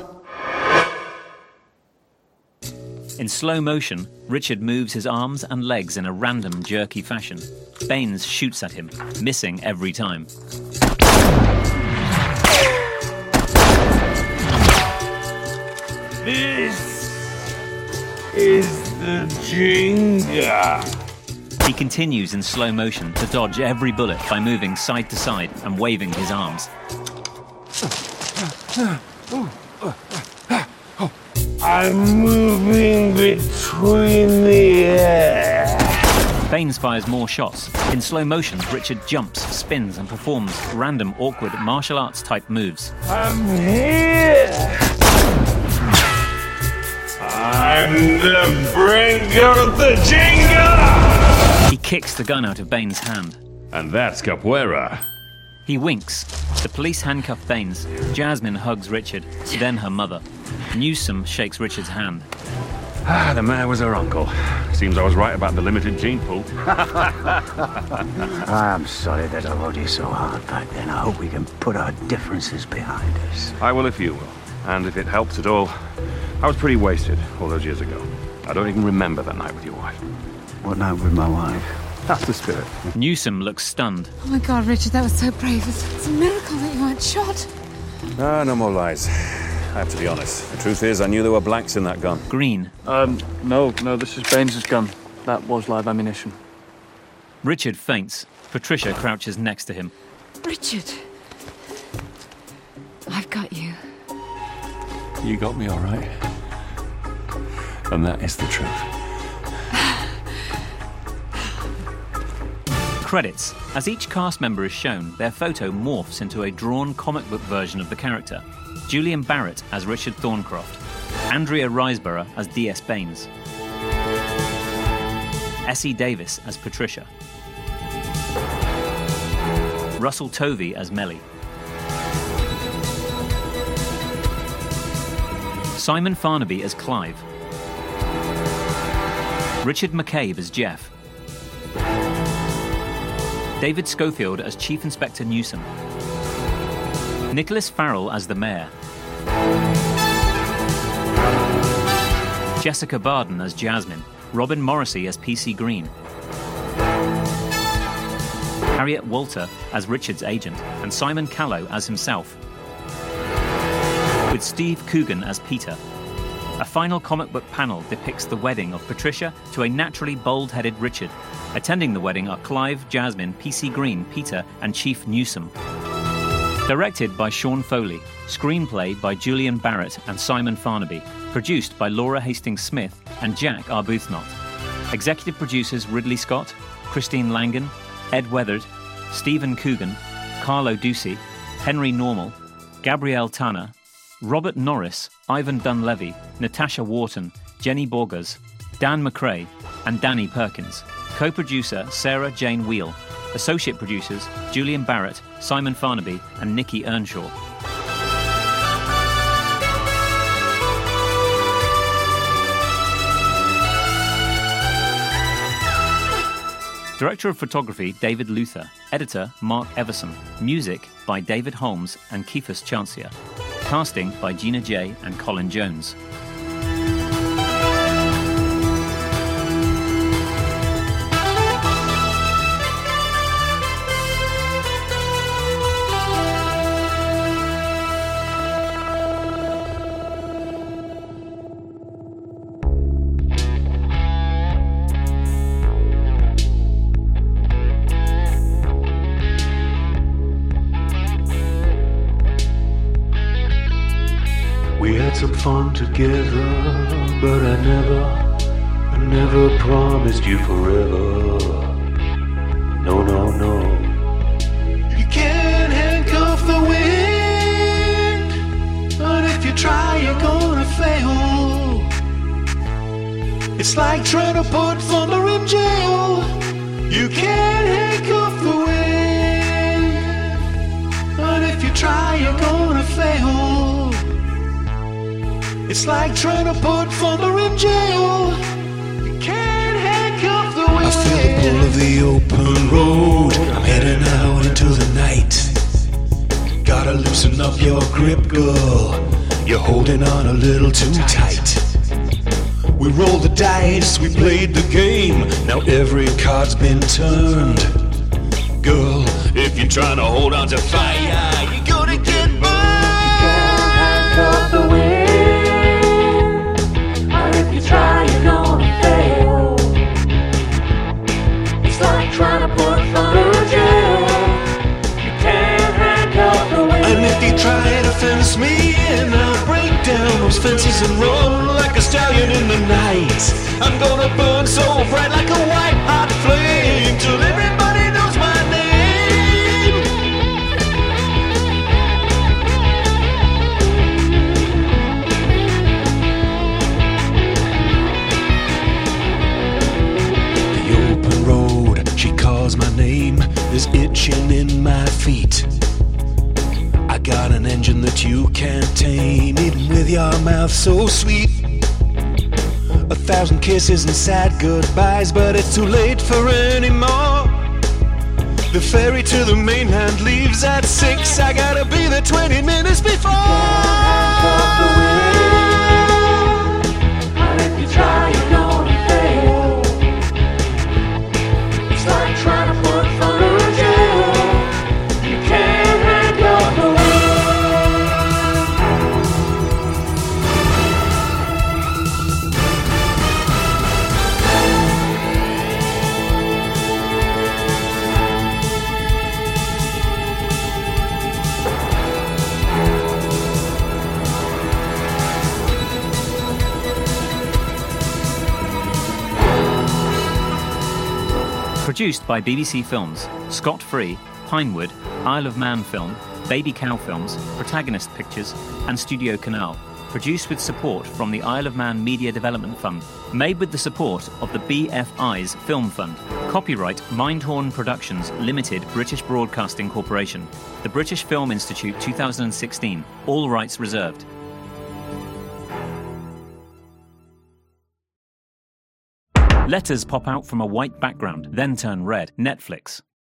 In slow motion, Richard moves his arms and legs in a random, jerky fashion. Baines shoots at him, missing every time. This is the Jenga. He continues in slow motion to dodge every bullet by moving side to side and waving his arms. I'm moving between the air. Baines fires more shots. In slow motion, Richard jumps, spins, and performs random, awkward martial arts type moves. I'm here. I'm the brink of the Jenga. He kicks the gun out of Baines' hand. And that's capoeira. He winks. The police handcuff Baines. Jasmine hugs Richard, then her mother. Newsom shakes Richard's hand. The mayor was her uncle. Seems I was right about the limited gene pool. I'm sorry that I rode you so hard back then. I hope we can put our differences behind us. I will if you will. And if it helps at all, I was pretty wasted all those years ago. I don't even remember that night with your wife. What night with my wife? That's the spirit. Newsom looks stunned. Oh my God, Richard, that was so brave. It's a miracle that you weren't shot. No more lies. I have to be honest. The truth is, I knew there were blanks in that gun. Green. No, this is Baines' gun. That was live ammunition. Richard faints. Patricia crouches next to him. Richard, I've got you. You got me all right. And that is the truth. Credits. As each cast member is shown, their photo morphs into a drawn comic book version of the character. Julian Barrett as Richard Thorncroft. Andrea Riseborough as D.S. Baines. Essie Davis as Patricia. Russell Tovey as Melly. Simon Farnaby as Clive. Richard McCabe as Jeff. David Schofield as Chief Inspector Newsom. Nicholas Farrell as the Mayor. Jessica Barden as Jasmine. Robin Morrissey as PC Green. Harriet Walter as Richard's agent, and Simon Callow as himself. With Steve Coogan as Peter. A final comic book panel depicts the wedding of Patricia to a naturally bold-headed Richard. Attending the wedding are Clive, Jasmine, PC Green, Peter, and Chief Newsom. Directed by Sean Foley. Screenplay by Julian Barrett and Simon Farnaby. Produced by Laura Hastings-Smith and Jack Arbuthnot. Executive producers Ridley Scott, Christine Langan, Ed Weatherd, Stephen Coogan, Carlo Ducey, Henry Normal, Gabrielle Tanner, Robert Norris, Ivan Dunleavy, Natasha Wharton, Jenny Borges, Dan McRae, and Danny Perkins. Co-producer Sarah Jane Wheel. Associate producers Julian Barrett, Simon Farnaby, and Nikki Earnshaw. Director of Photography David Luther. Editor Mark Everson. Music by David Holmes and Keithus Chancier. Casting by Gina J. and Colin Jones. some fun together, but I never promised you forever. No, no, no. You can't handcuff the wind, but if you try, you're gonna fail. It's like trying to put thunder in jail. You can't handcuff the wind, but if you try, you're gonna fail. It's like trying to put thunder in jail. You can't handcuff the wind. I feel the pull of the open road. I'm heading out into the night. Gotta loosen up your grip, girl. You're holding on a little too tight. We rolled the dice, we played the game. Now every card's been turned. Girl, if you're trying to hold on to fire, you're gonna get burned. Handcuff the wind, and if you try, you're gonna fail. It's like trying to put thunder in jail. You can't handcuff the wind. And if you try to fence me in, I'll break down those fences and run like a stallion in the night. I'm gonna burn so bright like a white hot flame till everybody knows my name. The open road, she calls my name, is itching in my feet. I got an engine that you can't tame, even with your mouth so sweet. 1,000 kisses and sad goodbyes, but it's too late for any more. The ferry to the mainland leaves at 6. I gotta be there 20 minutes before. Handcuff the wind, and if you try, you're gonna fail. It's like trying to put thunder in jail. You can't handcuff the wind. Produced by BBC Films, Scott Free, Pinewood, Isle of Man Film, Baby Cow Films, Protagonist Pictures, and Studio Canal. Produced with support from the Isle of Man Media Development Fund. Made with the support of the BFI's Film Fund. Copyright Mindhorn Productions Limited, British Broadcasting Corporation. The British Film Institute 2016. All rights reserved. Letters pop out from a white background, then turn red. Netflix.